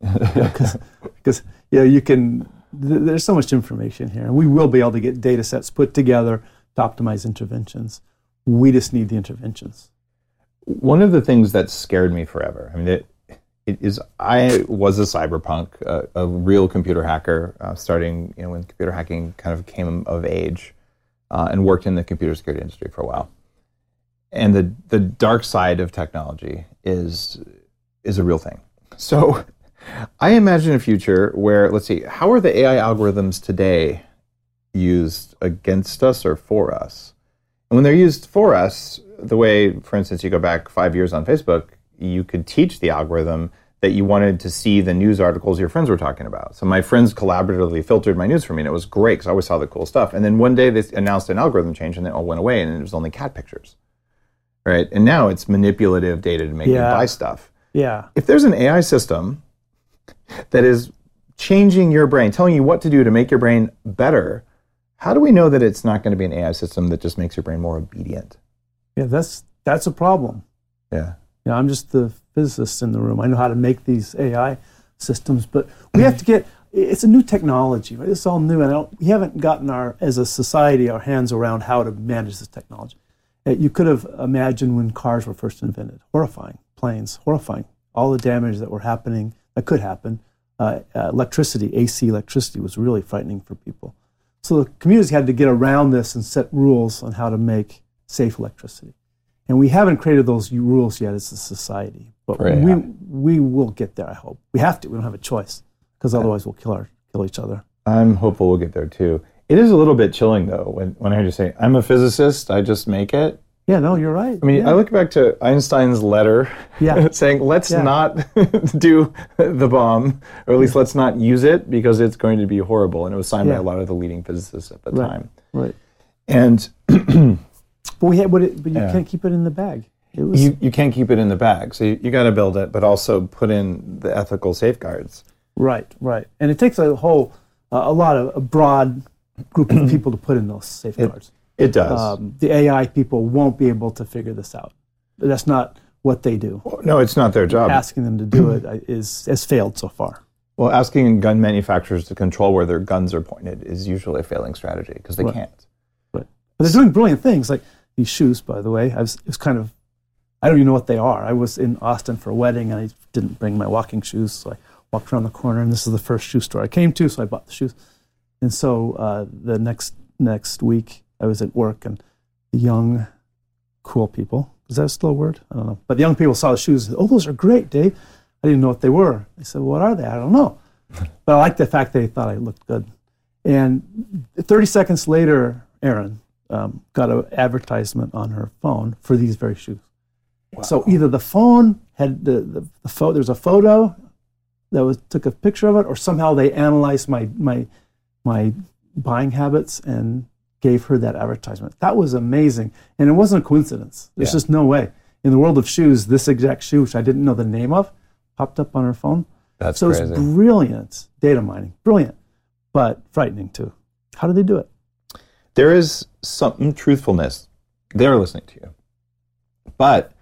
because you know, you can. Th- there's so much information here, and we will be able to get data sets put together to optimize interventions. We just need the interventions. One of the things that scared me forever, I mean, it, it is, I was a cyberpunk, uh, a real computer hacker, uh, starting, you know, when computer hacking kind of came of age, uh, and worked in the computer security industry for a while. And the the dark side of technology is is a real thing. So I imagine a future where, let's see, how are the A I algorithms today used against us or for us? And when they're used for us, the way, for instance, you go back five years on Facebook, you could teach the algorithm that you wanted to see the news articles your friends were talking about. So my friends collaboratively filtered my news for me, and it was great because I always saw the cool stuff. And then one day they announced an algorithm change, and it all went away, and it was only cat pictures, right? And now it's manipulative data to make Yeah. you buy stuff. Yeah. If there's an A I system that is changing your brain, telling you what to do to make your brain better, how do we know that it's not going to be an A I system that just makes your brain more obedient? Yeah, that's that's a problem. Yeah. You know, I'm just the physicist in the room. I know how to make these A I systems, but we have to get, it's a new technology, right? It's all new, and I don't, we haven't gotten our, as a society, our hands around how to manage this technology. Uh, You could have imagined when cars were first invented. Horrifying. Planes, horrifying. All the damage that were happening, that could happen. Uh, uh, electricity, A C electricity was really frightening for people. So the communities had to get around this and set rules on how to make safe electricity. And we haven't created those rules yet as a society, but Right. we we will get there, I hope. We have to, we don't have a choice, because otherwise we'll kill our kill each other. I'm hopeful we'll get there too. It is a little bit chilling, though, when, when I hear you say, I'm a physicist, I just make it. Yeah, no, you're right. I mean, yeah. I look back to Einstein's letter Yeah. saying, let's Yeah. not do the bomb, or at least let's not use it because it's going to be horrible. And it was signed Yeah. by a lot of the leading physicists at the Right. time. Right. And But we had, but, it, but you Yeah. can't keep it in the bag. It was you, you can't keep it in the bag. So you, you got to build it, but also put in the ethical safeguards. right, right, and it takes a whole, uh, a lot of a broad group of people to put in those safeguards. It does. Um, the A I people won't be able to figure this out. That's not what they do. No, it's not their job. Asking them to do it uh, is has failed so far. Well, asking gun manufacturers to control where their guns are pointed is usually a failing strategy because they Right. can't. Right. But they're doing brilliant things, like these shoes, by the way. I was, it was kind of, I don't even know what they are. I was in Austin for a wedding, and I didn't bring my walking shoes, so I walked around the corner, and this is the first shoe store I came to, so I bought the shoes. And so uh, the next next week, I was at work, and the young, cool people, is that still a word? I don't know. But the young people saw the shoes and said, oh, those are great, Dave. I didn't know what they were. I said, what are they? I don't know. But I liked the fact they thought I looked good. And thirty seconds later, Erin um, got an advertisement on her phone for these very shoes. Wow. So either the phone had the, the, the photo, there's a photo that was took a picture of it, or somehow they analyzed my my my buying habits and gave her that advertisement. That was amazing. And it wasn't a coincidence. There's Yeah. just no way. In the world of shoes, this exact shoe, which I didn't know the name of, popped up on her phone. That's so crazy. it's brilliant data mining. Brilliant, but frightening too. How do they do it? There is some truthfulness. They're listening to you. But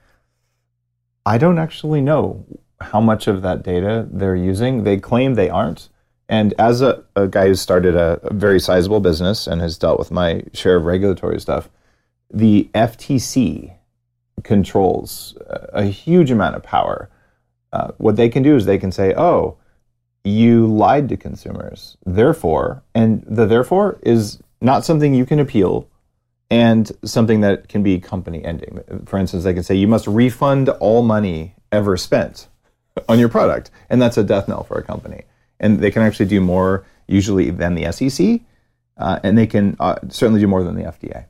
I don't actually know how much of that data they're using. They claim they aren't. And as a, a guy who started a, a very sizable business and has dealt with my share of regulatory stuff, the F T C controls a, a huge amount of power. Uh, what they can do is they can say, oh, you lied to consumers. Therefore, and the therefore is not something you can appeal and something that can be company ending. For instance, they can say you must refund all money ever spent on your product. And that's a death knell for a company. And they can actually do more usually than the S E C. Uh, and they can uh, certainly do more than the F D A.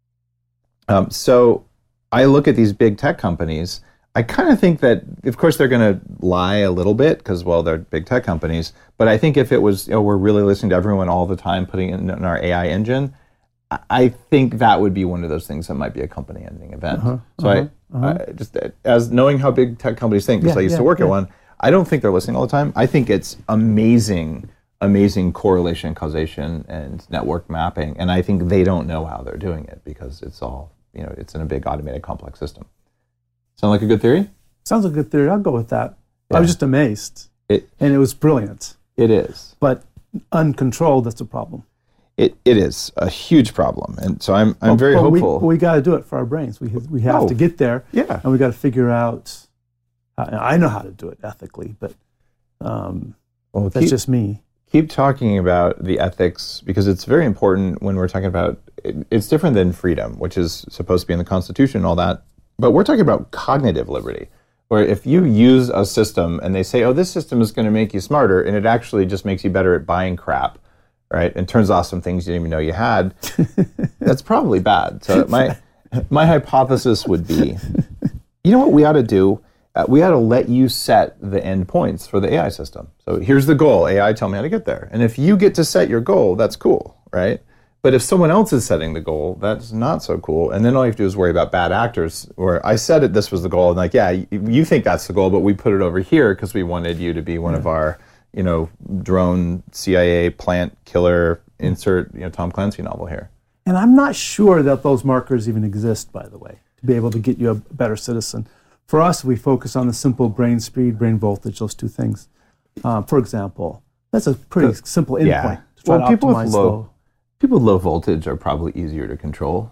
Um, so I look at these big tech companies. I kind of think that, of course, they're going to lie a little bit because, well, they're big tech companies. But I think if it was, you know, we're really listening to everyone all the time, putting it in, in our A I engine, I, I think that would be one of those things that might be a company-ending event. Uh-huh, so uh-huh, I, uh-huh. I just, as knowing how big tech companies think, because yeah, I used yeah, to work yeah. at one, I don't think they're listening all the time. I think it's amazing, amazing correlation, causation, and network mapping. And I think they don't know how they're doing it because it's all, you know, it's in a big automated complex system. Sound like a good theory? Sounds like a good theory. I'll go with that. Yeah. I was just amazed. It, and it was brilliant. It is. But uncontrolled, that's a problem. It It is a huge problem. And so I'm I'm well, very well, hopeful. We, we got to do it for our brains. We, we have oh, to get there. Yeah. And we got to figure out, uh, I know how to do it ethically, but um, well, that's keep, just me. Keep talking about the ethics because it's very important when we're talking about, it, it's different than freedom, which is supposed to be in the Constitution and all that. But we're talking about cognitive liberty, where if you use a system and they say, oh, this system is going to make you smarter, and it actually just makes you better at buying crap, right? And turns off some things you didn't even know you had, that's probably bad. So my my hypothesis would be, you know what we ought to do? Uh, we ought to let you set the endpoints for the A I system. So here's the goal. A I, tell me how to get there. And if you get to set your goal, that's cool, right? But if someone else is setting the goal, that's not so cool. And then all you have to do is worry about bad actors, where I said it, this was the goal. And like, yeah, you, you think that's the goal, but we put it over here because we wanted you to be one yeah. of our, you know, drone C I A plant killer, insert, you know, Tom Clancy novel here. And I'm not sure that those markers even exist, by the way, to be able to get you a better citizen. For us, we focus on the simple brain speed, brain voltage, those two things. Um, for example, that's a pretty the, simple endpoint yeah. to try well, to people optimize with low, low. People with low voltage are probably easier to control.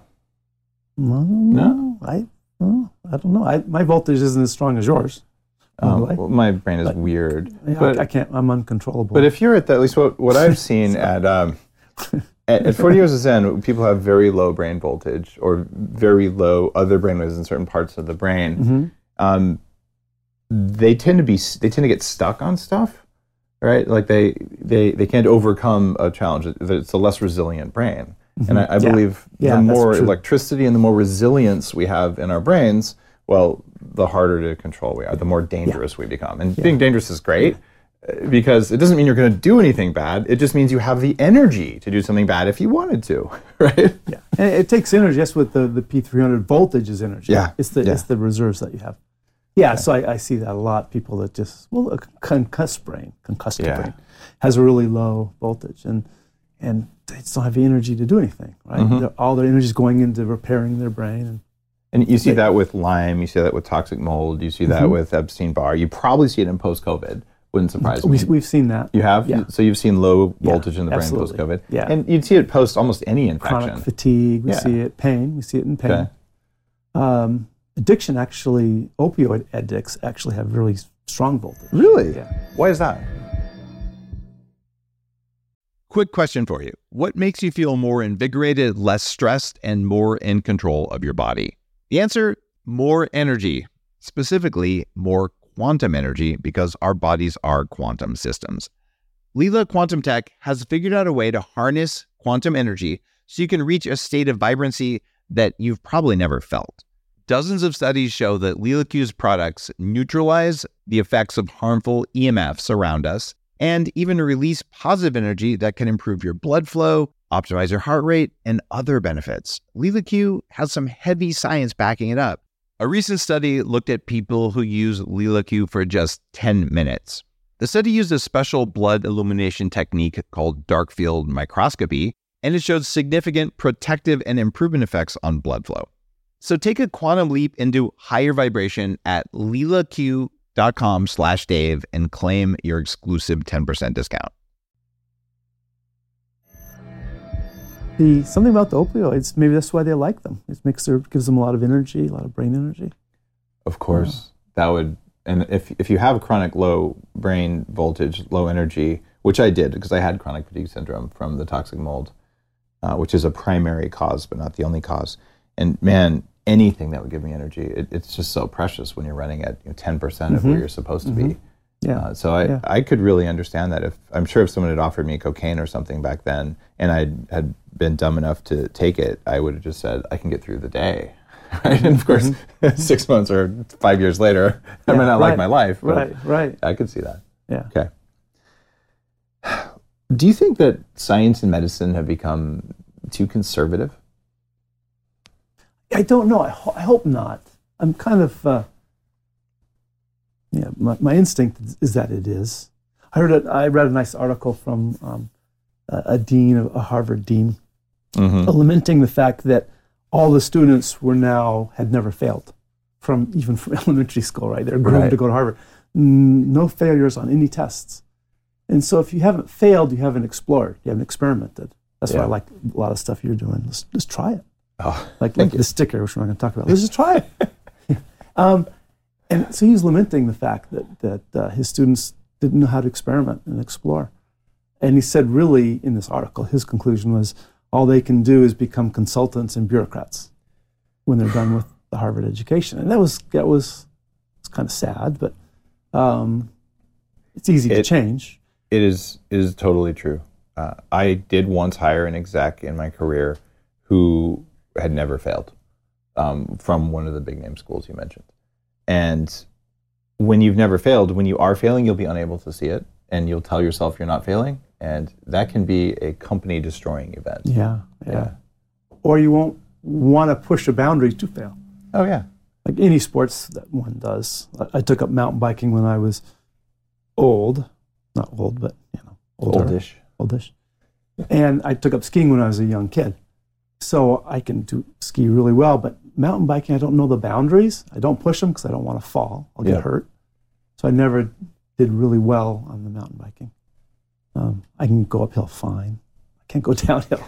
No, no? I, no, I don't know. I, my voltage isn't as strong as yours. Um, well, my brain is but, weird. Yeah, but, I can't, I'm uncontrollable. But if you're at that, at least what, what I've seen at, um, at, at forty Years of Zen, people have very low brain voltage or very low other brain waves in certain parts of the brain. Mm-hmm. Um, they tend to be, they tend to get stuck on stuff. right? Like they they they can't overcome a challenge. It's a less resilient brain. Mm-hmm. And I, I yeah. believe yeah, the more electricity and the more resilience we have in our brains, well, the harder to control we are, the more dangerous yeah. we become. And yeah. being dangerous is great yeah. because it doesn't mean you're going to do anything bad. It just means you have the energy to do something bad if you wanted to, right? Yeah, and it takes energy. That's what the, the P three hundred voltage is energy. Yeah. It's the, yeah. it's the reserves that you have. Yeah, so I, I see that a lot. People that just, well, a concussed brain, concussed yeah. brain, has a really low voltage. And and they just don't have the energy to do anything, right? Mm-hmm. All their energy is going into repairing their brain. And, and you see that with Lyme, you see that with toxic mold, you see that mm-hmm. with Epstein-Barr. You probably see it in post-COVID. Wouldn't surprise me. We, we've seen that. You have? Yeah. So you've seen low voltage yeah, in the brain absolutely. post-COVID? Yeah. And you'd see it post almost any infection. Chronic fatigue, we yeah. see it, pain, we see it in pain. Okay. Um, addiction actually, opioid addicts actually have really strong voltage. Really? Yeah. Why is that? Quick question for you. What makes you feel more invigorated, less stressed, and more in control of your body? The answer, more energy. Specifically, more quantum energy, because our bodies are quantum systems. Lila Quantum Tech has figured out a way to harness quantum energy so you can reach a state of vibrancy that you've probably never felt. Dozens of studies show that LilaQ's products neutralize the effects of harmful E M Fs around us and even release positive energy that can improve your blood flow, optimize your heart rate, and other benefits. LilaQ has some heavy science backing it up. A recent study looked at people who use LilaQ for just ten minutes. The study used a special blood illumination technique called dark field microscopy, and it showed significant protective and improvement effects on blood flow. So take a quantum leap into higher vibration at lilaq.com slash Dave and claim your exclusive ten percent discount. The something about the opioids, maybe that's why they like them. It makes their, gives them a lot of energy, a lot of brain energy. Of course, yeah. that would, and if if you have chronic low brain voltage, low energy, which I did because I had chronic fatigue syndrome from the toxic mold, uh, which is a primary cause, but not the only cause. And man, anything that would give me energy, it, it's just so precious when you're running at you know, ten percent of mm-hmm. where you're supposed to mm-hmm. be. Yeah. Uh, so I, yeah. I could really understand that. If I'm sure if someone had offered me cocaine or something back then, and I had been dumb enough to take it, I would have just said, I can get through the day. Right? And of course, mm-hmm. six months or five years later, I yeah, might not right. like my life. But right, right. I could see that. Yeah. Okay. Do you think that science and medicine have become too conservative? I don't know. I, ho- I hope not. I'm kind of, uh, yeah, my, my instinct is that it is. I heard it, I read a nice article from um, a, a dean, a Harvard dean, mm-hmm. lamenting the fact that all the students were now, had never failed from, even from elementary school, right? They're groomed right. to go to Harvard. No failures on any tests. And so if you haven't failed, you haven't explored, you haven't experimented. That's yeah. why I like a lot of stuff you're doing. Let's just try it. Oh, like like the sticker, which we're not going to talk about. Let's just try it. um, and so he's lamenting the fact that that uh, his students didn't know how to experiment and explore. And he said, really, in this article, his conclusion was all they can do is become consultants and bureaucrats when they're done with the Harvard education. And that was that was, was kind of sad, but um, it's easy it, to change. It is it is totally true. Uh, I did once hire an exec in my career who had never failed um, from one of the big name schools you mentioned. And when you've never failed, when you are failing, you'll be unable to see it, and you'll tell yourself you're not failing, and that can be a company destroying event. Yeah, yeah. yeah. Or you won't want to push a boundary to fail. Oh yeah. Like any sports that one does. I, I took up mountain biking when I was old, not old, but you know, older. Oldish. Oldish. And I took up skiing when I was a young kid. So I can do ski really well, but mountain biking, I don't know the boundaries. I don't push them because I don't want to fall. I'll get yeah. hurt. So I never did really well on the mountain biking. Um, I can go uphill fine. I can't go downhill.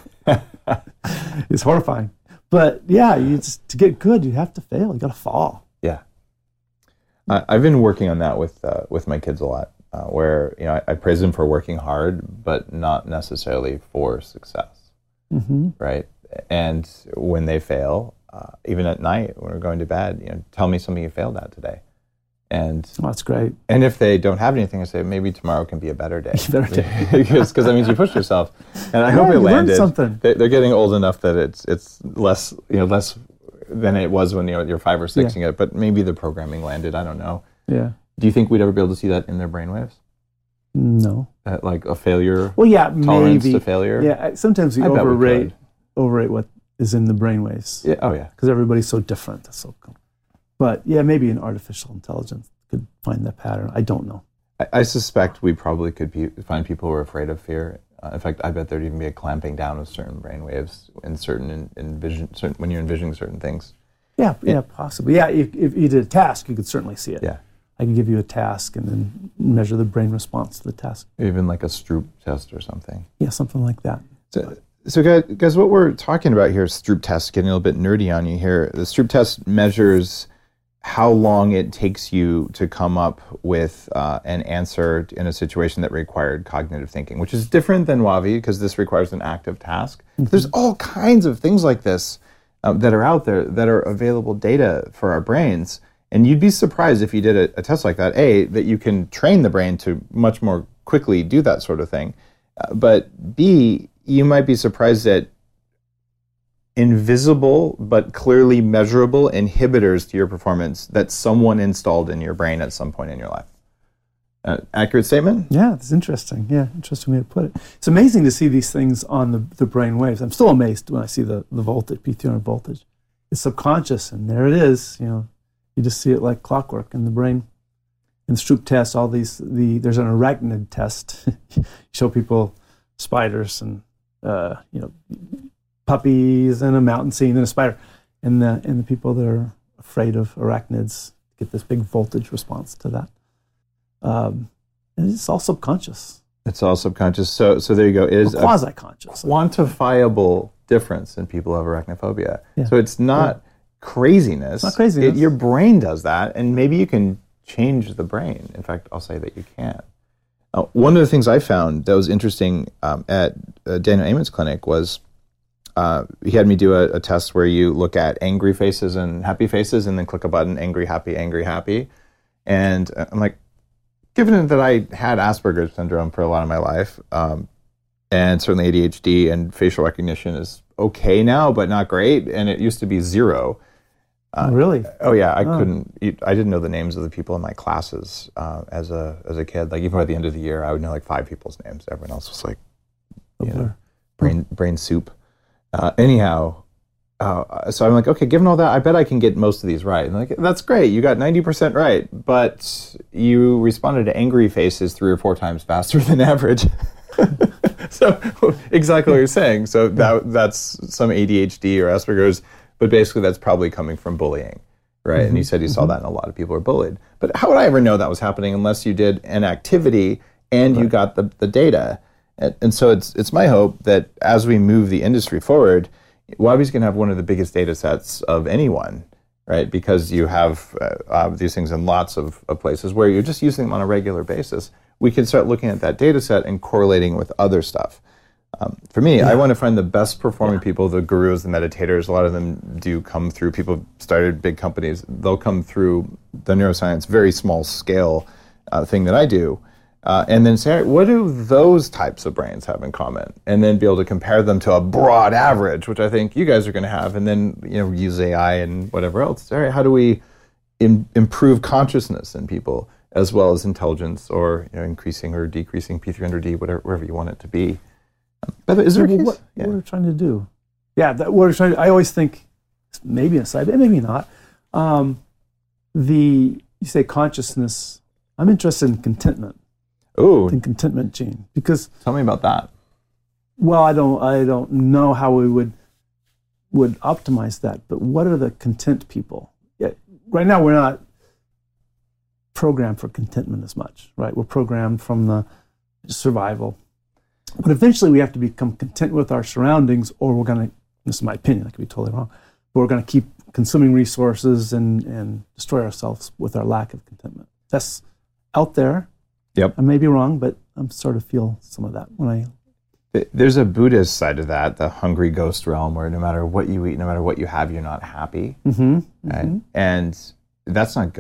It's horrifying. But yeah, you just, to get good, you have to fail. You got to fall. Yeah. I, I've been working on that with uh, with my kids a lot, uh, where you know I, I praise them for working hard, but not necessarily for success. Mm-hmm. Right. And when they fail, uh, even at night when we're going to bed, you know, tell me something you failed at today. And Oh, that's great. and if they don't have anything, I say maybe tomorrow can be a better day. Better day. because that means you pushed yourself. And I Yeah, hope it you learned landed. something. They, they're getting old enough that it's it's less you know less than it was when you know, you're five or six. Yeah. It, but maybe the programming landed. I don't know. Yeah. Do you think we'd ever be able to see that in their brainwaves? No. That like a failure Well, yeah, tolerance maybe. to failure? Yeah, I- sometimes we I bet we overrate could. overrate what is in the brainwaves Yeah. Oh yeah. because everybody's so different. That's so cool. But yeah, maybe an artificial intelligence could find that pattern. I don't know. I, I suspect we probably could be, find people who are afraid of fear. Uh, in fact, I bet there'd even be a clamping down of certain brainwaves in certain in, envision certain, when you're envisioning certain things. Yeah, yeah, possibly. Yeah, if, if you did a task, you could certainly see it. Yeah. I can give you a task and then measure the brain response to the task. Even like a Stroop test or something. Yeah, something like that. So, so guys, guys, what we're talking about here is Stroop test, getting a little bit nerdy on you here. The Stroop test measures how long it takes you to come up with uh, an answer in a situation that required cognitive thinking, which is different than W A V I because this requires an active task. Mm-hmm. There's all kinds of things like this uh, that are out there that are available data for our brains. And you'd be surprised if you did a, a test like that, A, that you can train the brain to much more quickly do that sort of thing. Uh, but B, you might be surprised at invisible but clearly measurable inhibitors to your performance that someone installed in your brain at some point in your life. Uh, accurate statement? Yeah, it's interesting. Yeah, interesting way to put it. It's amazing to see these things on the, the brain waves. I'm still amazed when I see the, the voltage, P three hundred voltage. It's subconscious, and there it is. You know, you just see it like clockwork in the brain. In the Stroop test, all these, the there's an arachnid test. You show people spiders and, uh, you know, puppies and a mountain scene and a spider. And the, and the people that are afraid of arachnids get this big voltage response to that. Um, and it's all subconscious. It's all subconscious. So so there you go. It is Well, quasi-conscious. a quantifiable difference in people who have arachnophobia. Yeah. So it's not craziness. It's not craziness. It, your brain does that, and maybe you can change the brain. In fact, I'll say that you can. Uh, one of the things I found that was interesting um, at uh, Daniel Amen's clinic was uh, he had me do a, a test where you look at angry faces and happy faces and then click a button, angry, happy, angry, happy. And uh, I'm like, given that I had Asperger's syndrome for a lot of my life, um, and certainly A D H D and facial recognition is okay now, but not great, and it used to be zero. Uh, oh, really? Oh yeah, I oh. couldn't. I didn't know the names of the people in my classes uh, as a as a kid. Like even by the end of the year, I would know like five people's names. Everyone else was like, you know, brain brain soup. Uh, anyhow, uh, so I'm like, okay, given all that, I bet I can get most of these right. And like, that's great. You got ninety percent right, but you responded to angry faces three or four times faster than average. So exactly what you're saying. So that that's some A D H D or Asperger's. But basically, that's probably coming from bullying, right? Mm-hmm. And you said you saw that in a lot of people are bullied. But how would I ever know that was happening unless you did an activity and right. you got the, the data? And, and so it's it's my hope that as we move the industry forward, W A V I's going to have one of the biggest data sets of anyone, right? Because you have uh, uh, these things in lots of, of places where you're just using them on a regular basis. We can start looking at that data set and correlating with other stuff. Um, for me, yeah. I want to find the best performing yeah. people, the gurus, the meditators. A lot of them do come through. People started big companies. They'll come through the neuroscience, very small scale uh, thing that I do, uh, and then say, what do those types of brains have in common? And then be able to compare them to a broad average, which I think you guys are going to have, and then you know use A I and whatever else. All right, how do we in, improve consciousness in people as well as intelligence, or you know, increasing or decreasing P three hundred D, whatever, wherever you want it to be. But is there well, what, yeah. what we're trying to do? Yeah, that what we're trying to, I always think maybe a side, maybe not. Um, the you say consciousness. I'm interested in contentment. Oh, in contentment gene because. Tell me about that. Well, I don't. I don't know how we would would optimize that. But what are the content people? Yeah, right now, we're not programmed for contentment as much. Right, we're programmed from the survival. But eventually we have to become content with our surroundings, or we're going to, this is my opinion, I could be totally wrong, but we're going to keep consuming resources and, and destroy ourselves with our lack of contentment. That's out there. Yep. I may be wrong, but I'm sort of feel some of that when I... There's a Buddhist side of that, the hungry ghost realm, where no matter what you eat, no matter what you have, you're not happy. Mm-hmm. Right? Mm-hmm. And that's not good.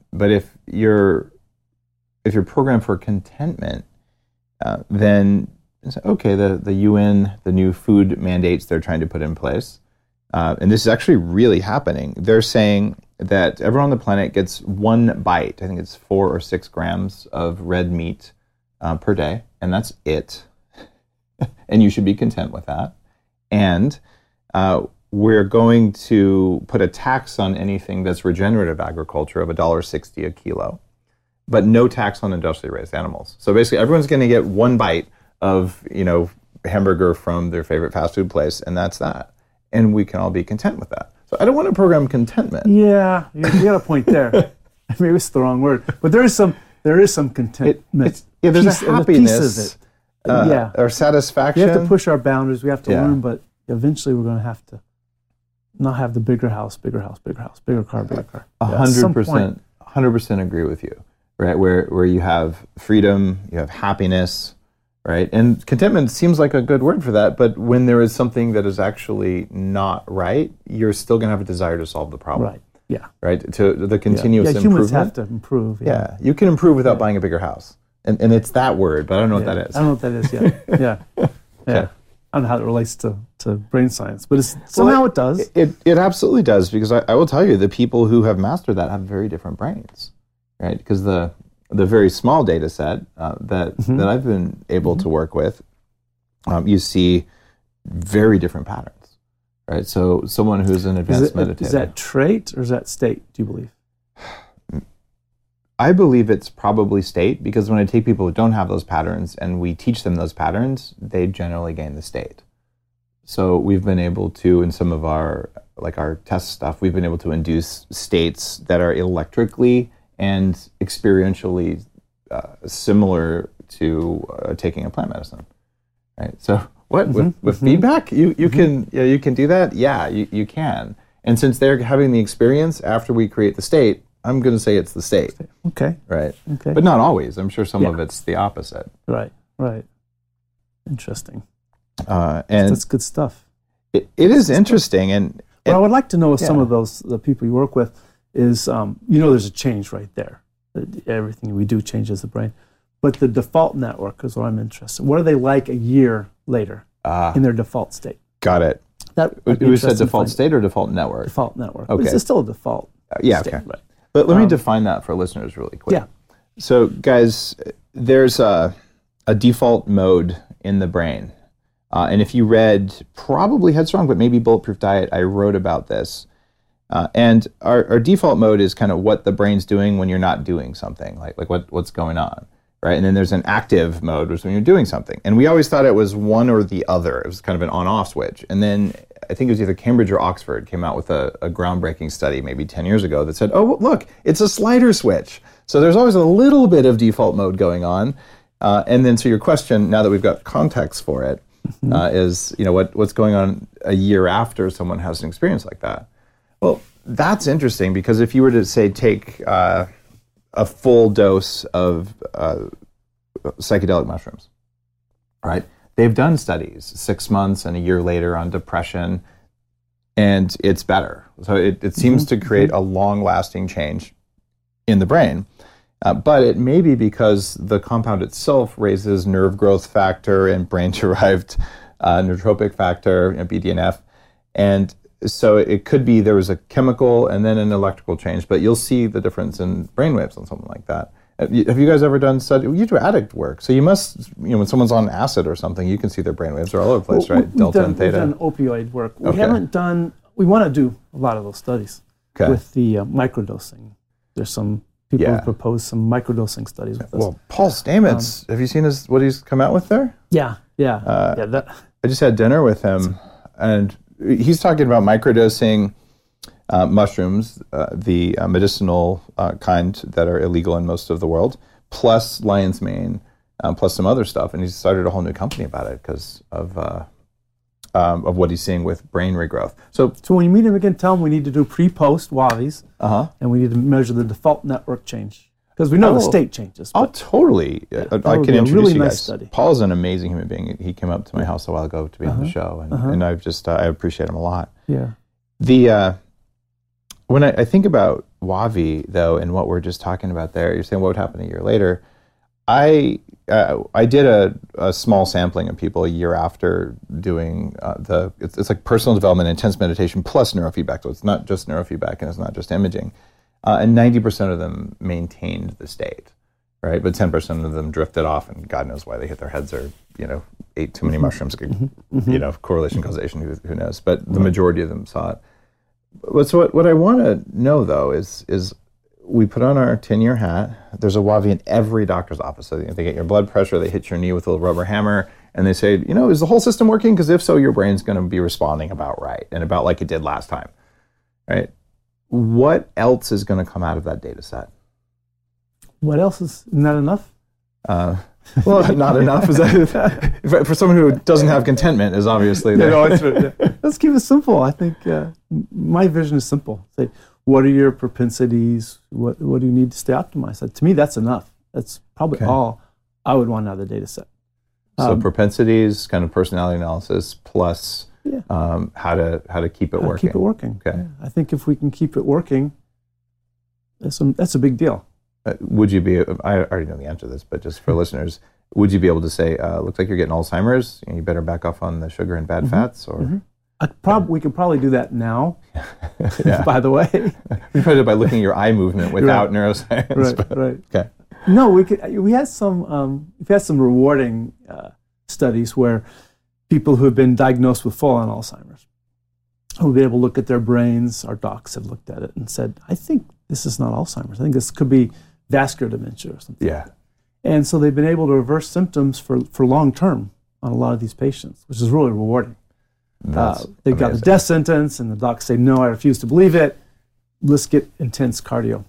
but if you're if you're programmed for contentment, uh, then it's okay. The the U N, the new food mandates they're trying to put in place, uh, and this is actually really happening. They're saying that everyone on the planet gets one bite. I think it's four or six grams of red meat uh, per day, and that's it. And you should be content with that. And uh, we're going to put a tax on anything that's regenerative agriculture of one dollar sixty a kilo, but no tax on industrially raised animals. So basically, everyone's going to get one bite of, you know, hamburger from their favorite fast food place, and that's that. And we can all be content with that. So I don't want to program contentment. Yeah, you, you got a point there. Maybe it's the wrong word, but there is some there is some contentment. It, it's, yeah, there's piece, a happiness, a piece of it. Uh, yeah, or satisfaction. We have to push our boundaries. We have to Yeah. learn, but eventually we're going to have to not have the bigger house, bigger house, bigger house, bigger car, bigger car. A Yeah, at hundred some percent, point. hundred percent agree with you. Right, where where you have freedom, you have happiness, right, and contentment seems like a good word for that. But when there is something that is actually not right, you're still going to have a desire to solve the problem. Right. Yeah. Right. To the Yeah. continuous yeah, humans improvement. have to improve. Yeah, you can improve without buying a bigger house, and and it's that word, but I don't know Yeah. what that is. I don't know what that is yet. Yeah. Yeah. Okay. I don't know how it relates to, to brain science, but it's, somehow it does. It, it it absolutely does, because I, I will tell you, the people who have mastered that have very different brains, right? Because the the very small data set uh, that Mhm. that I've been able to work with, um, you see very different patterns, right? So someone who's an Is, advanced it, meditator, is that trait or is that state, do you believe? I believe it's probably state, because when I take people who don't have those patterns and we teach them those patterns, they generally gain the state. So we've been able to, in some of our, like our test stuff, we've been able to induce states that are electrically and experientially uh, similar to uh, taking a plant medicine, right? So what, with, Mhm, with mhm. feedback, you, you can yeah, you can do that? Yeah, you, you can. And since they're having the experience after we create the state, I'm going to say it's the state, Okay. right? Okay. But not always. I'm sure some Yeah. of it's the opposite. Right. Right. Interesting. Uh, and That's good stuff. it, it is interesting. And What I would like to know with some yeah. of those the people you work with is, um, you know, there's a change right there. That everything we do changes the brain, but the default network is what I'm interested in. What are they like a year later uh, in their default state? got it. That It would be was said interesting to default find. state or default network? Default network. Okay. It's still a default. Uh, yeah, state, okay. right. But let me Um, define that for listeners really quick. Yeah. So, guys, there's a, a default mode in the brain. Uh, and if you read probably Headstrong, but maybe Bulletproof Diet, I wrote about this. Uh, and our, our default mode is kind of what the brain's doing when you're not doing something, like like what, what's going on, right? And then there's an active mode, which is when you're doing something. And we always thought it was one or the other. It was kind of an on-off switch. And then I think it was either Cambridge or Oxford came out with a, a groundbreaking study maybe ten years ago that said, oh, look, it's a slider switch. So there's always a little bit of default mode going on. Uh, and then so your question, now that we've got context for it, Mm-hmm. uh, is, you know, what what's going on a year after someone has an experience like that? Well, that's interesting, because if you were to say take uh, a full dose of uh, psychedelic mushrooms, right? They've done studies six months and a year later on depression, and it's better. So it, it seems Mm-hmm. to create a long-lasting change in the brain. Uh, but it may be because the compound itself raises nerve growth factor and brain-derived uh, neurotropic factor, you know, B D N F. And so it could be there was a chemical and then an electrical change, but you'll see the difference in brainwaves on something like that. Have you, have you guys ever done study? You do addict work, so you must, you know, when someone's on acid or something, you can see their brainwaves are all over the place, Well, right? we've Delta done, and theta. We've done opioid work. We Okay. haven't done, we want to do a lot of those studies Okay. with the uh, microdosing. There's some people Yeah. who propose some microdosing studies with us. Well, Paul Stamets, have you seen his what he's come out with there? yeah, yeah. Uh, yeah that, I just had dinner with him, and he's talking about microdosing uh, mushrooms, uh, the uh, medicinal uh, kind that are illegal in most of the world, plus lion's mane, um, plus some other stuff. And he's started a whole new company about it because of uh, um, of what he's seeing with brain regrowth. So, so when you meet him again, tell him we need to do pre-post W A V Is, uh huh. and we need to measure the default network change. Because we know the Oh. state changes. I'll But totally. Yeah, I, that I would can be a introduce really you nice guys. study. Paul's an amazing human being. He came up to my house a while ago to be on the Uh-huh. show, and, Uh-huh. and I've just uh, I appreciate him a lot. yeah. The uh, When I, I think about WAVI, though, and what we're just talking about there, you're saying what would happen a year later. I uh, I did a, a small sampling of people a year after doing uh, the, it's, it's like personal development, intense meditation plus neurofeedback. So it's not just neurofeedback and it's not just imaging. Uh, and ninety percent of them maintained the state, right? But ten percent of them drifted off, and God knows why they hit their heads or, you know, ate too many mushrooms, mm-hmm. you know, correlation, causation, who, who knows? But the majority of them saw it. But so what, what I want to know, though, is is we put on our ten-year hat. There's a WAVI in every doctor's office. So they get your blood pressure, they hit your knee with a little rubber hammer, and they say, you know, is the whole system working? Because if so, your brain's going to be responding about right and about like it did last time, right? What else is going to come out of that data set? What else is not enough? Uh, well, not enough. Is that, for someone who doesn't have contentment is obviously there. Yeah, no, it's, yeah. Let's keep it simple. I think uh, my vision is simple. Say, what are your propensities? What what do you need to stay optimized? To me, that's enough. That's probably okay. all I would want out of the data set. So Um, propensities, kind of personality analysis, plus Yeah. um, how to how to keep it How to working. Keep it working. Okay. Yeah. I think if we can keep it working, that's a, that's a big deal. Uh, would you be? I already know the answer to this, but just for listeners, would you be able to say, uh, "Looks like you're getting Alzheimer's. You better back off on the sugar and bad Mm-hmm. fats"? Or Mm-hmm. I prob- we could probably do that now. yeah. By the way, we tried it by looking at your eye movement without Right. neuroscience. right, but- right. Okay. No, we could. We had some. Um, we've had some rewarding uh, studies where people who have been diagnosed with full-on Alzheimer's, who will be able to look at their brains. Our docs have looked at it and said, "I think this is not Alzheimer's. I think this could be vascular dementia or something." Yeah. And so they've been able to reverse symptoms for for long term on a lot of these patients, which is really rewarding. That's Uh, they've got the amazing. death sentence, and the docs say, "No, I refuse to believe it. Let's get intense cardio."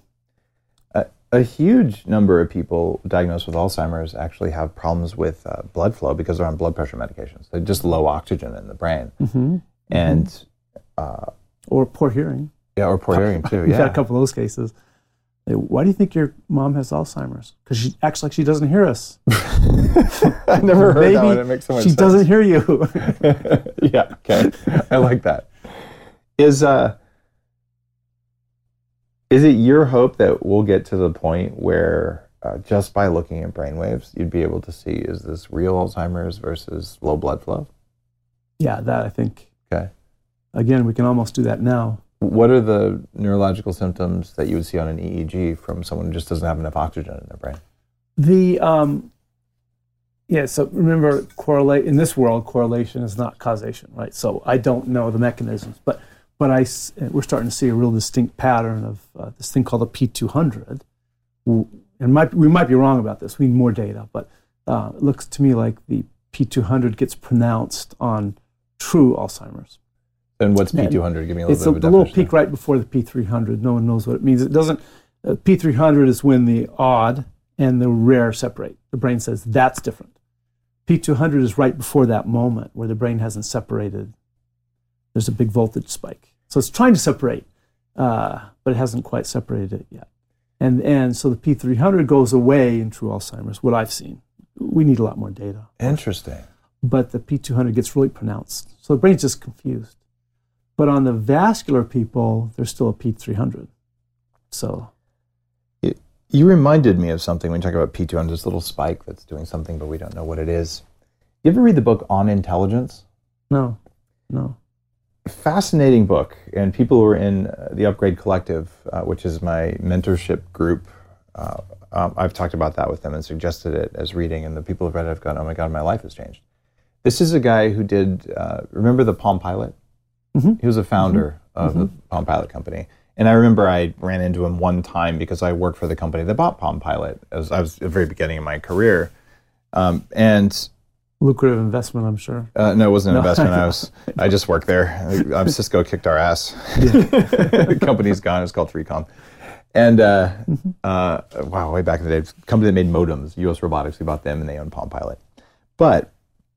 A huge number of people diagnosed with Alzheimer's actually have problems with uh, blood flow because they're on blood pressure medications. They're just low oxygen in the brain. Mm-hmm. And, uh, Or poor hearing. yeah, or poor hearing too, We've yeah. had a couple of those cases. They, Why do you think your mom has Alzheimer's? Because she acts like she doesn't hear us. I never heard Maybe that one. It makes so much she sense. doesn't hear you. Yeah, okay. I like that. Is uh, is it your hope that we'll get to the point where uh, just by looking at brainwaves, you'd be able to see, is this real Alzheimer's versus low blood flow? Yeah, that I think. Okay. Again, we can almost do that now. What are the neurological symptoms that you would see on an E E G from someone who just doesn't have enough oxygen in their brain? The um, yeah. So remember, correlate in this world, correlation is not causation, right? So I don't know the mechanisms, but but I s- we're starting to see a real distinct pattern of uh, this thing called the P two hundred. And might, we might be wrong about this. We need more data, but uh, it looks to me like the P two hundred gets pronounced on true Alzheimer's. And what's Yeah, P two hundred? Give me a little It's bit a, of a the little definition. peak right before the P three hundred. No one knows what it means. It doesn't. Uh, P three hundred is when the odd and the rare separate. The brain says that's different. P two hundred is right before that moment where the brain hasn't separated. There's a big voltage spike. So it's trying to separate, uh, but it hasn't quite separated it yet. And and so the P three hundred goes away in true Alzheimer's, what I've seen. We need a lot more data. Interesting. But the P two hundred gets really pronounced. So the brain's just confused. But on the vascular people, there's still a P three hundred. So You reminded me of something when you talk about P two hundred, this little spike that's doing something, but we don't know what it is. You ever read the book On Intelligence? no, no. Fascinating book. And people who are in uh, the Upgrade Collective, uh, which is my mentorship group, uh, um, I've talked about that with them and suggested it as reading, and the people who've read it have gone, oh my God, my life has changed. This is a guy who did, uh, remember the Palm Pilot? Mm-hmm. He was a founder mm-hmm. of mm-hmm. the Palm Pilot company. And I remember I ran into him one time because I worked for the company that bought Palm Pilot. As I was at the very beginning of my career. Um, and Lucrative investment, I'm sure. uh, no, it wasn't an No, investment. I I was, I just worked there. Um, Cisco kicked our ass. The company's gone. It's called three com. And uh, Mm-hmm. uh, wow, way back in the day, a company that made modems, U S Robotics, we bought them and they owned Palm Pilot. But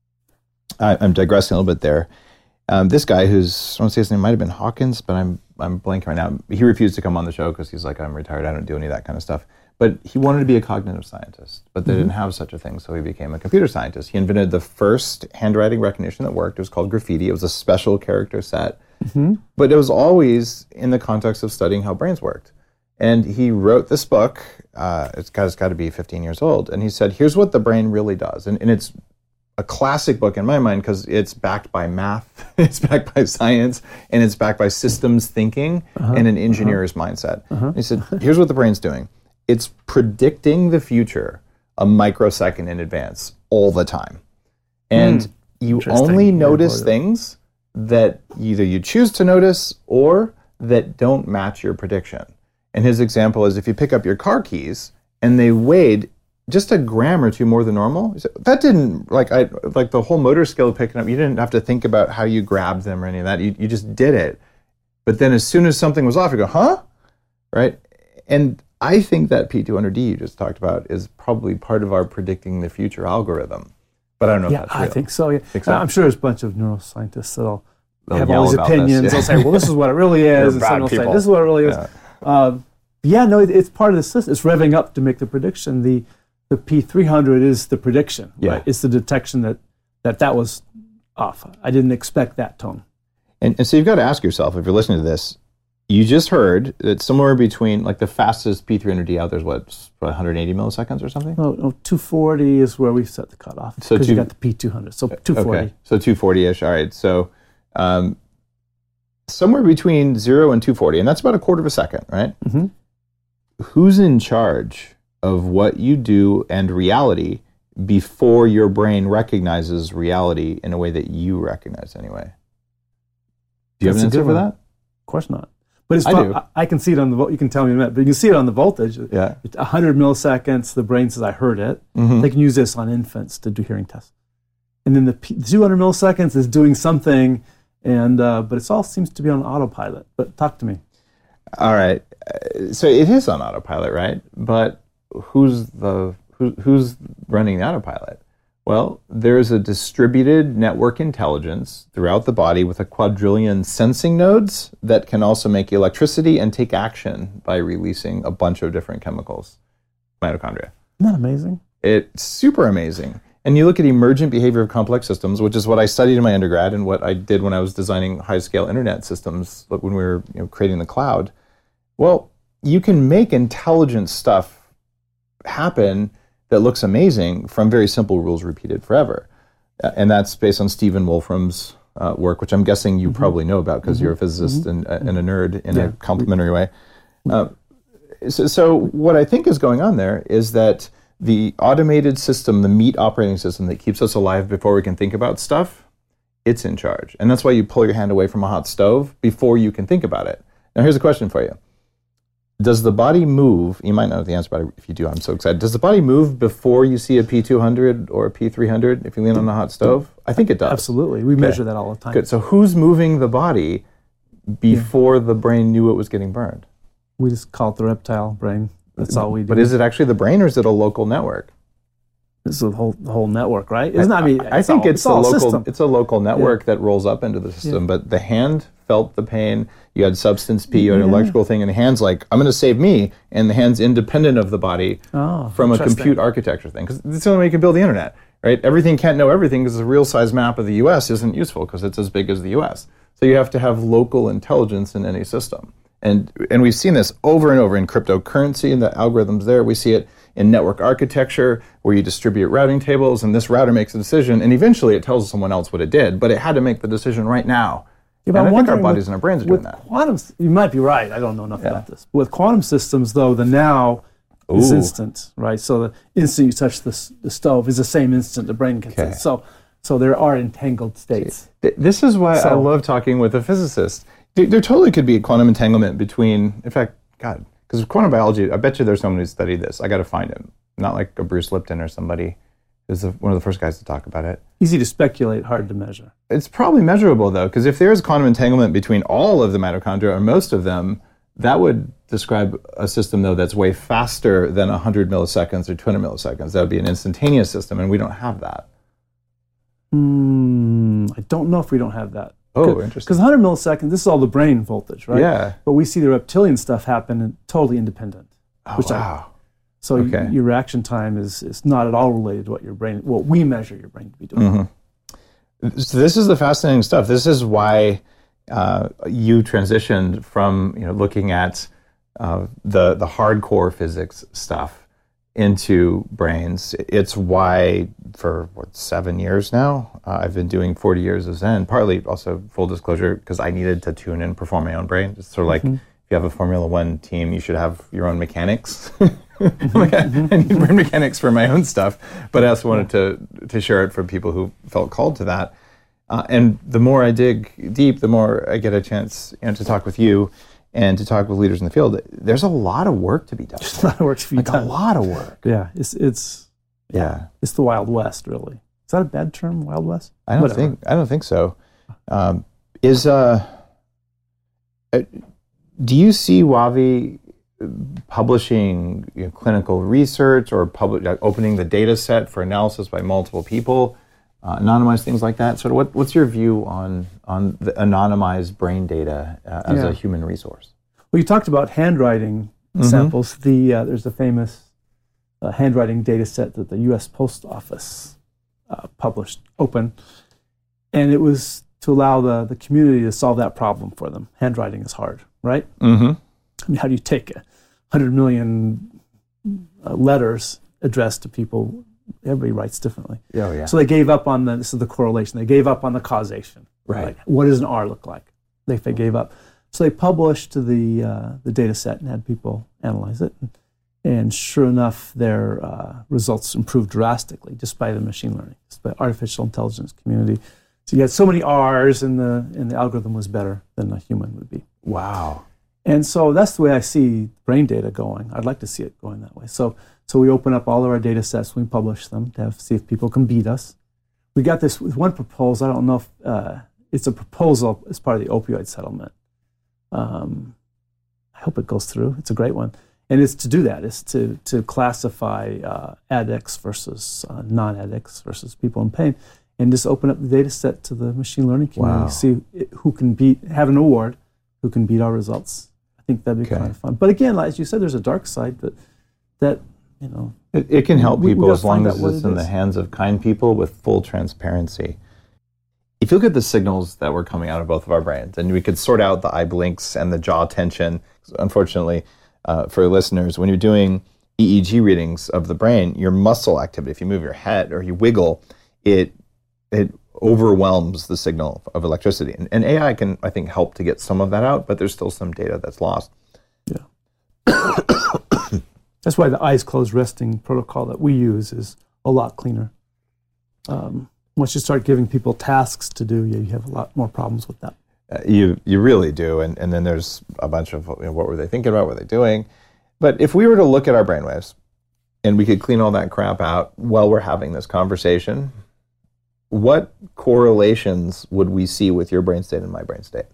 I, I'm digressing a little bit there. Um, this guy who's, I want to say his name might have been Hawkins, but I'm I'm blanking right now. He refused to come on the show because he's like, I'm retired, I don't do any of that kind of stuff. But he wanted to be a cognitive scientist, but they mm-hmm. didn't have such a thing, so he became a computer scientist. He invented the first handwriting recognition that worked. It was called Graffiti. It was a special character set Mm-hmm. But it was always in the context of studying how brains worked. And he wrote this book, uh, it's got, it's got to be fifteen years old, and he said, here's what the brain really does. And, and it's a classic book in my mind because it's backed by math, it's backed by science, and it's backed by systems thinking uh-huh. and an engineer's uh-huh. mindset. Uh-huh. He said, here's what the brain's doing. It's predicting the future a microsecond in advance all the time. And mm, you only notice things that either you choose to notice or that don't match your prediction. And his example is if you pick up your car keys and they weighed just a gram or two more than normal, he said, that didn't, like I like the whole motor skill of picking up, you didn't have to think about how you grabbed them or any of that. You, you just did it. But then as soon as something was off, you go, huh? Right? And I think that P two hundred D you just talked about is probably part of our predicting the future algorithm. But I don't know yeah, if that's real. I think so, yeah. Think so? I'm sure there's a bunch of neuroscientists that'll They'll have yell all these about opinions. this, yeah. They'll say, well, this is what it really is. And bad someone will say, people. this is what it really is. Yeah. Uh, yeah, no, it, it's part of the system. It's revving up to make the prediction. The the P three hundred is the prediction, yeah. right? It's the detection that, that that was off. I didn't expect that tone. And, and so you've got to ask yourself, if you're listening to this, you just heard that somewhere between, like the fastest P three hundred D out there is what, one hundred eighty milliseconds or something? No, no, two forty is where we set the cutoff. So because two, you got the P two hundred, so two forty. Okay, so two forty-ish, all right. So um, somewhere between zero and two forty, and that's about a quarter of a second, right? Mm-hmm. Who's in charge of what you do and reality before your brain recognizes reality in a way that you recognize anyway? Do you That's have an answer for that? Of course not. But it's I fun. do. I, I can see it on the, you can tell me in a minute, but you can see it on the voltage. Yeah. It's one hundred milliseconds, the brain says, I heard it. Mm-hmm. They can use this on infants to do hearing tests. And then the P, two hundred milliseconds is doing something, and uh, but it all seems to be on autopilot. But talk to me. All right. Uh, So it is on autopilot, right? But who's the who, who's running the autopilot? Well, there's a distributed network intelligence throughout the body with a quadrillion sensing nodes that can also make electricity and take action by releasing a bunch of different chemicals, mitochondria. Isn't that amazing? It's super amazing. And you look at emergent behavior of complex systems, which is what I studied in my undergrad and what I did when I was designing high-scale internet systems when we were you know, creating the cloud. Well, you can make intelligent stuff happen that looks amazing from very simple rules repeated forever. Uh, and that's based on Stephen Wolfram's uh, work, which I'm guessing you mm-hmm. probably know about because mm-hmm. you're a physicist mm-hmm. and, uh, and a nerd in yeah. a complementary way. Uh, so, so what I think is going on there is that the automated system, the meat operating system that keeps us alive before we can think about stuff, it's in charge. And that's why you pull your hand away from a hot stove before you can think about it. Now, here's a question for you. Does the body move, you might know the answer, but if you do, I'm so excited. Does the body move before you see a P two hundred or a P three hundred if you lean on a hot stove? I think it does. Absolutely. We okay. measure that all the time. Good. So who's moving the body before yeah. the brain knew it was getting burned? We just call it the reptile brain. That's all we do. But is it actually the brain or is it a local network? It's the whole the whole network, right? Isn't that, I mean, I think all, it's, it's a all local system. It's a local network yeah. that rolls up into the system, yeah. but the hand felt the pain. You had substance P, you had an yeah. electrical thing, and the hand's like, I'm going to save me, and the hand's independent of the body oh, from a compute architecture thing, because it's the only way you can build the internet, right? Everything can't know everything because a real-size map of the U S isn't useful because it's as big as the U S. So you have to have local intelligence in any system. And and we've seen this over and over in cryptocurrency and the algorithms there. We see it in network architecture where you distribute routing tables and this router makes a decision and eventually it tells someone else what it did, but it had to make the decision right now. Yeah, but and I'm I think our wondering bodies with- and our brains are With doing that. quantum, you might be right. I don't know enough Yeah. about this. With quantum systems, though, the now is Ooh. instant, right? So the instant you touch the, s- the stove is the same instant the brain gets Okay. it. So, so there are entangled states. Th- This is why I So- love talking with a physicist. There, there totally could be a quantum entanglement between, in fact, God, because quantum biology, I bet you there's someone who studied this. I got to find him. Not like a Bruce Lipton or somebody who's the, one of the first guys to talk about it. Easy to speculate, hard to measure. It's probably measurable, though, because if there's quantum entanglement between all of the mitochondria or most of them, that would describe a system, though, that's way faster than one hundred milliseconds or two hundred milliseconds. That would be an instantaneous system, and we don't have that. Hmm, I don't know if we don't have that. Oh, interesting. Because one hundred milliseconds, this is all the brain voltage, right? Yeah. But we see the reptilian stuff happen and totally independent. Oh, which I- wow. So Okay. y- your reaction time is, is not at all related to what your brain, what we measure your brain to be doing. Mm-hmm. So this is the fascinating stuff. This is why uh, you transitioned from you know looking at uh, the the hardcore physics stuff into brains. It's why for what seven years now uh, I've been doing forty years of Zen. Partly also full disclosure because I needed to tune in, perform my own brain. It's sort of like mm-hmm. if you have a Formula One team, you should have your own mechanics. like I, I need brain mechanics for my own stuff, but I also wanted to to share it for people who felt called to that. Uh, and the more I dig deep, the more I get a chance you know, to talk with you and to talk with leaders in the field. There's a lot of work to be done. There's a lot of work to be like done. A lot of work. Yeah, it's it's yeah. yeah, it's the Wild West, really. Is that a bad term, Wild West? I don't Whatever. think I don't think so. Um, is uh, uh, do you see Wavi publishing you know, clinical research or public like, opening the data set for analysis by multiple people, uh, anonymized things like that? Sort of what, what's your view on on the anonymized brain data uh, as yeah. a human resource? Well, you talked about handwriting mm-hmm. samples. The uh, there's a famous uh, handwriting data set that the U S Post Office uh, published open, and it was to allow the, the community to solve that problem for them. Handwriting is hard, right? Mm-hmm. I mean, how do you take a hundred million uh, letters addressed to people? Everybody writes differently. Oh, yeah. So they gave up on the, this is the correlation, they gave up on the causation. Right. Like, what does an R look like? They, they gave up. So they published the uh, the data set and had people analyze it. And, and sure enough, their uh, results improved drastically just by the machine learning, just by artificial intelligence community. So you had so many R's and the, and the algorithm was better than a human would be. Wow. And so that's the way I see brain data going. I'd like to see it going that way. So so we open up all of our data sets, we publish them to have, see if people can beat us. We got this with one proposal. I don't know if uh, it's a proposal as part of the opioid settlement. Um, I hope it goes through. It's a great one. And it's to do that. It's to, to classify uh, addicts versus uh, non-addicts versus people in pain and just open up the data set to the machine learning community, Wow. see who can beat, have an award, who can beat our results. I think that'd be Okay. kind of fun. But again, as you said, there's a dark side, but that, you know. It, it can help we- we people gotta as long find as out what it's it in the is. hands of kind people with full transparency. If you look at the signals that were coming out of both of our brains, and we could sort out the eye blinks and the jaw tension, unfortunately, uh, for listeners, when you're doing E E G readings of the brain, your muscle activity, if you move your head or you wiggle, it it overwhelms the signal of electricity. And, and A I can, I think, help to get some of that out, but there's still some data that's lost. Yeah. That's why the eyes closed resting protocol that we use is a lot cleaner. Um, once you start giving people tasks to do, yeah, you have a lot more problems with that. Uh, you you really do, and and then there's a bunch of you know, what were they thinking about, what were they doing? But if we were to look at our brainwaves, and we could clean all that crap out while we're having this conversation, what correlations would we see with your brain state and my brain state?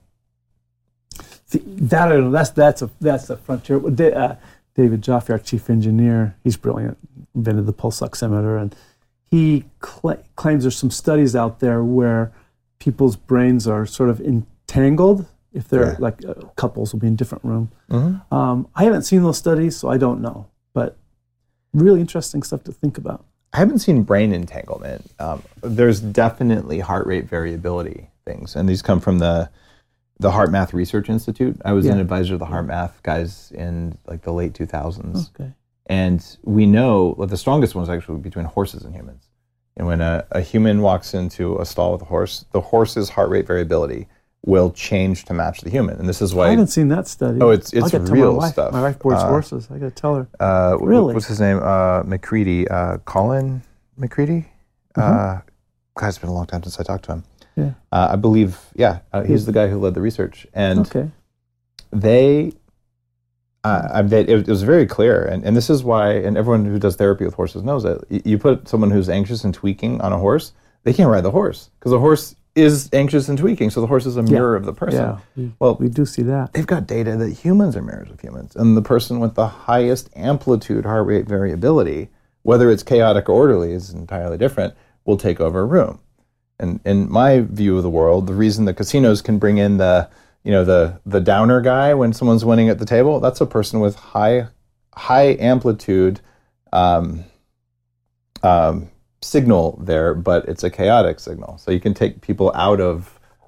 The, that I don't know. That's that's a that's a frontier. Da- uh, David Jaffe, our chief engineer, he's brilliant. Invented the pulse oximeter, and he cl- claims there's some studies out there where people's brains are sort of entangled. If they're Yeah. like uh, couples will be in different room. Mm-hmm. Um, I haven't seen those studies, so I don't know. But really interesting stuff to think about. I haven't seen brain entanglement. Um, there's definitely heart rate variability things, and these come from the the HeartMath Research Institute. I was Yeah. an advisor to the HeartMath guys in like the late two thousands. Okay. And we know well, the strongest one is actually between horses and humans. And when a, a human walks into a stall with a horse, the horse's heart rate variability will change to match the human. And this is why... I haven't seen that study. Oh, it's- it's I gotta tell real my wife. stuff. My wife boards Uh, horses. I got to tell her. Uh, wh- Really? What's his name? Uh, McCready. Uh, Colin McCready? Uh, God, it's been a long time since I talked to him. Yeah. Uh, I believe, yeah, uh, he's the guy who led the research. And Okay. they... Uh, I mean, it, it was very clear, and, and this is why, and everyone who does therapy with horses knows that y- you put someone who's anxious and tweaking on a horse, they can't ride the horse because the horse is anxious and tweaking, so the horse is a mirror of the person. Yeah. We, Well, we do see that. they've got data that humans are mirrors of humans, and the person with the highest amplitude heart rate variability, whether it's chaotic or orderly is entirely different, will take over a room. And in my view of the world, the reason the casinos can bring in the you know, the the downer guy when someone's winning at the table, that's a person with high high amplitude um, um, signal there, but it's a chaotic signal. So you can take people out of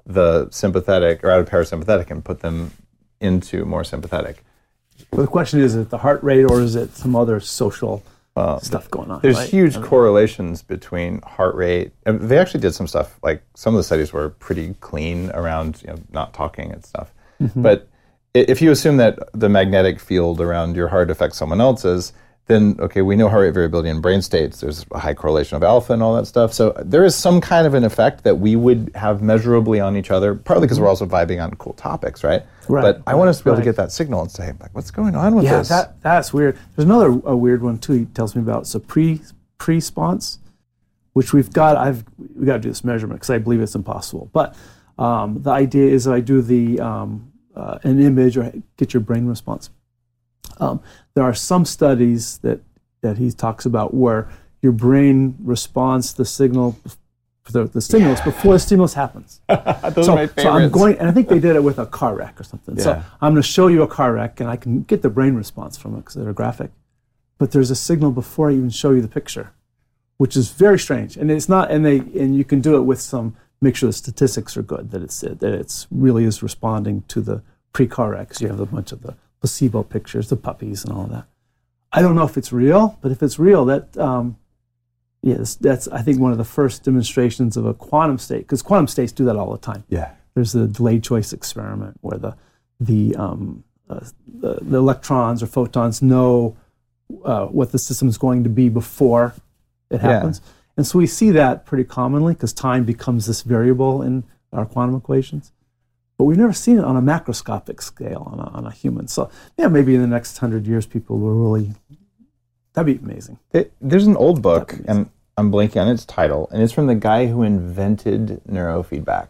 the sympathetic or out of parasympathetic and put them into more sympathetic. But the question is, is it the heart rate or is it some other social Uh, stuff going on? There's right? huge I mean, correlations between heart rate. And they actually did some stuff, like some of the studies were pretty clean around, you know, not talking and stuff. Mm-hmm. But i- if you assume that the magnetic field around your heart affects someone else's, then, okay, we know heart rate variability in brain states. There's a high correlation of alpha and all that stuff. So there is some kind of an effect that we would have measurably on each other, partly because we're also vibing on cool topics, right? Right, But I want us to be able right. to get that signal and say, like, what's going on with yeah, this? that that's weird. There's another a weird one too. He tells me about. It's a pre pre-sponse, which we've got. I've we got to do this measurement because I believe it's impossible. But um, the idea is I do the um, uh, an image or get your brain response. Um, there are some studies that that he talks about where your brain responds to the signal, the, the stimulus before the stimulus happens. Those so, are my so I'm favorites. going, and I think they did it with a car wreck or something. So Yeah. I'm going to show you a car wreck, and I can get the brain response from it because they're graphic. But there's a signal before I even show you the picture, which is very strange. And it's not, and they, and you can do it with some. Make sure the statistics are good, that it's that it's really is responding to the pre-car wreck. Because you have a bunch of the placebo pictures, the puppies, and all of that. I don't know if it's real, but if it's real, that um, yes, that's I think one of the first demonstrations of a quantum state, because quantum states do that all the time. Yeah. There's the delayed choice experiment where the the um, uh, the, the electrons or photons know uh, what the system is going to be before it happens, and so we see that pretty commonly because time becomes this variable in our quantum equations. But we've never seen it on a macroscopic scale on a, on a human. So yeah, maybe in the next hundred years, people will really. That'd be amazing. It, there's an old book, That'd be and I'm blanking on its title, and it's from the guy who invented neurofeedback.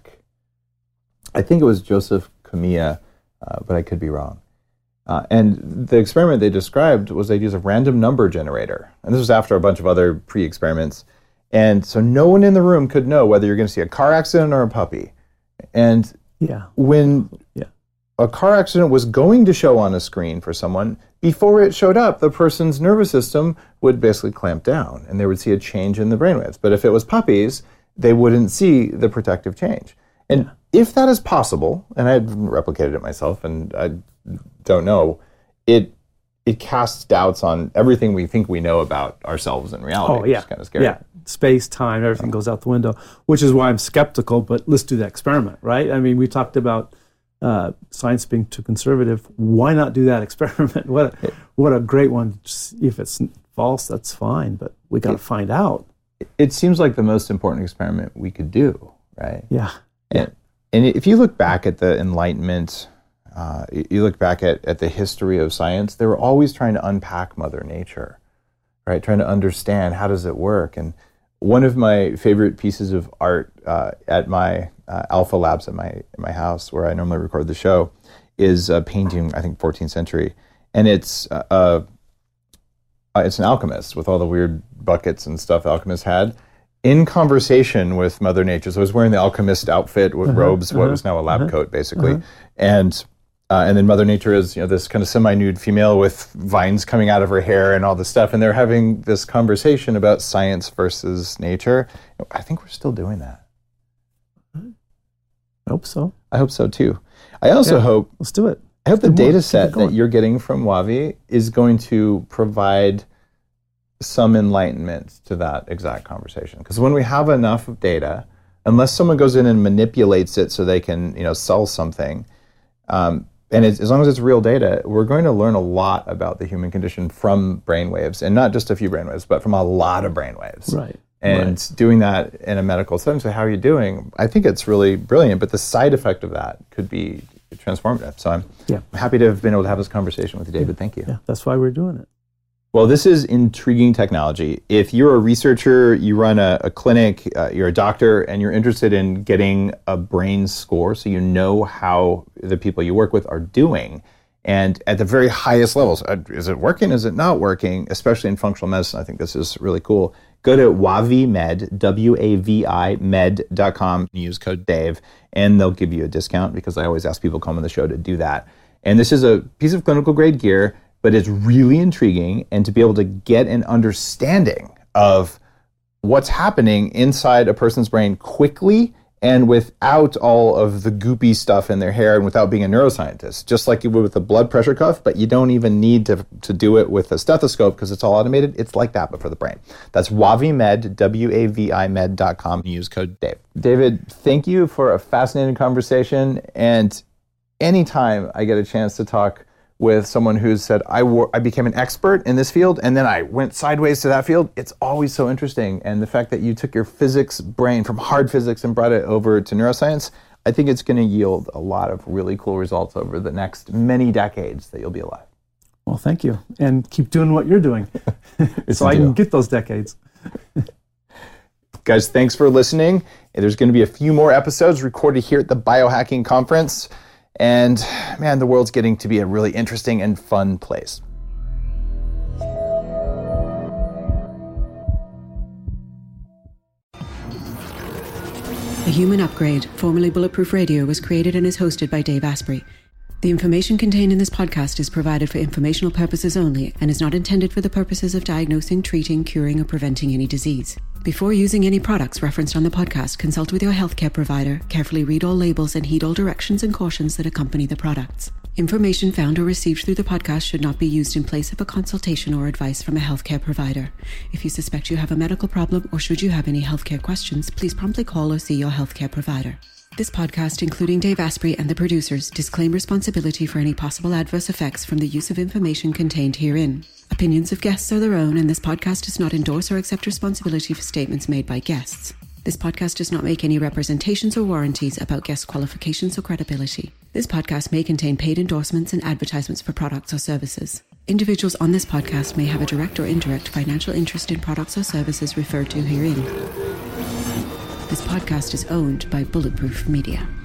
I think it was Joseph Kamiya, uh, but I could be wrong. Uh, and the experiment they described was they'd use a random number generator. And this was after a bunch of other pre-experiments. And so no one in the room could know whether you're going to see a car accident or a puppy. And Yeah. when Yeah. a car accident was going to show on a screen for someone, before it showed up, the person's nervous system would basically clamp down and they would see a change in the brainwaves. But if it was puppies, they wouldn't see the protective change. And if that is possible, and I haven't replicated it myself and I don't know, it it casts doubts on everything we think we know about ourselves and reality, Oh, which yeah. is kind of scary. Yeah. Space, time, everything goes out the window, which is why I'm skeptical, but let's do the experiment, right? I mean, we talked about uh, science being too conservative. Why not do that experiment? What a, what a great one. Just, if it's false, that's fine, but we got to find out. It seems like the most important experiment we could do, right? Yeah. And, and if you look back at the Enlightenment, uh, you look back at, at the history of science, they were always trying to unpack Mother Nature, right? Trying to understand how does it work. And one of my favorite pieces of art uh, at my uh, Alpha Labs at my at my house, where I normally record the show, is a painting, I think fourteenth century, and it's uh, uh, it's an alchemist with all the weird buckets and stuff alchemists had, in conversation with Mother Nature. So I was wearing the alchemist outfit with Uh-huh, robes, what uh-huh, was now a lab uh-huh, coat, basically, uh-huh. and. Uh, and then Mother Nature is, you know, this kind of semi-nude female with vines coming out of her hair and all this stuff. And they're having this conversation about science versus nature. I think we're still doing that. I hope so. I hope so too. I also Yeah. hope Let's do it. I hope the do more. data Keep set it going. that you're getting from Wavi is going to provide some enlightenment to that exact conversation. Because when we have enough of data, unless someone goes in and manipulates it so they can, you know, sell something, um, and it's, as long as it's real data, we're going to learn a lot about the human condition from brainwaves, and not just a few brainwaves, but from a lot of brainwaves. Right. And right. doing that in a medical setting, so how are you doing? I think it's really brilliant, but the side effect of that could be transformative. So I'm Yeah. happy to have been able to have this conversation with you, David. Thank you. Yeah, that's why we're doing it. Well, this is intriguing technology. If you're a researcher, you run a, a clinic, uh, you're a doctor, and you're interested in getting a brain score so you know how the people you work with are doing, and at the very highest levels, uh, is it working, is it not working, especially in functional medicine, I think this is really cool. Go to WaviMed, W A V I med dot com, use code Dave, and they'll give you a discount because I always ask people come on the show to do that. And this is a piece of clinical grade gear, but it's really intriguing, and to be able to get an understanding of what's happening inside a person's brain quickly and without all of the goopy stuff in their hair and without being a neuroscientist, just like you would with a blood pressure cuff, but you don't even need to, to do it with a stethoscope because it's all automated. It's like that, but for the brain. That's WaviMed, W A V I med dot com. Use code Dave. David, thank you for a fascinating conversation. And anytime I get a chance to talk with someone who's said, I, wor- I became an expert in this field, and then I went sideways to that field, it's always so interesting. And the fact that you took your physics brain from hard physics and brought it over to neuroscience, I think it's going to yield a lot of really cool results over the next many decades that you'll be alive. Well, thank you. And keep doing what you're doing so I can get those decades. Guys, thanks for listening. There's going to be a few more episodes recorded here at the Biohacking Conference. And man, the world's getting to be a really interesting and fun place. The Human Upgrade, formerly Bulletproof Radio, was created and is hosted by Dave Asprey. The information contained in this podcast is provided for informational purposes only and is not intended for the purposes of diagnosing, treating, curing, or preventing any disease. Before using any products referenced on the podcast, consult with your healthcare provider, carefully read all labels, and heed all directions and cautions that accompany the products. Information found or received through the podcast should not be used in place of a consultation or advice from a healthcare provider. If you suspect you have a medical problem or should you have any healthcare questions, please promptly call or see your healthcare provider. This podcast, including Dave Asprey and the producers, disclaim responsibility for any possible adverse effects from the use of information contained herein. Opinions of guests are their own, and this podcast does not endorse or accept responsibility for statements made by guests. This podcast does not make any representations or warranties about guest qualifications or credibility. This podcast may contain paid endorsements and advertisements for products or services. Individuals on this podcast may have a direct or indirect financial interest in products or services referred to herein. This podcast is owned by Bulletproof Media.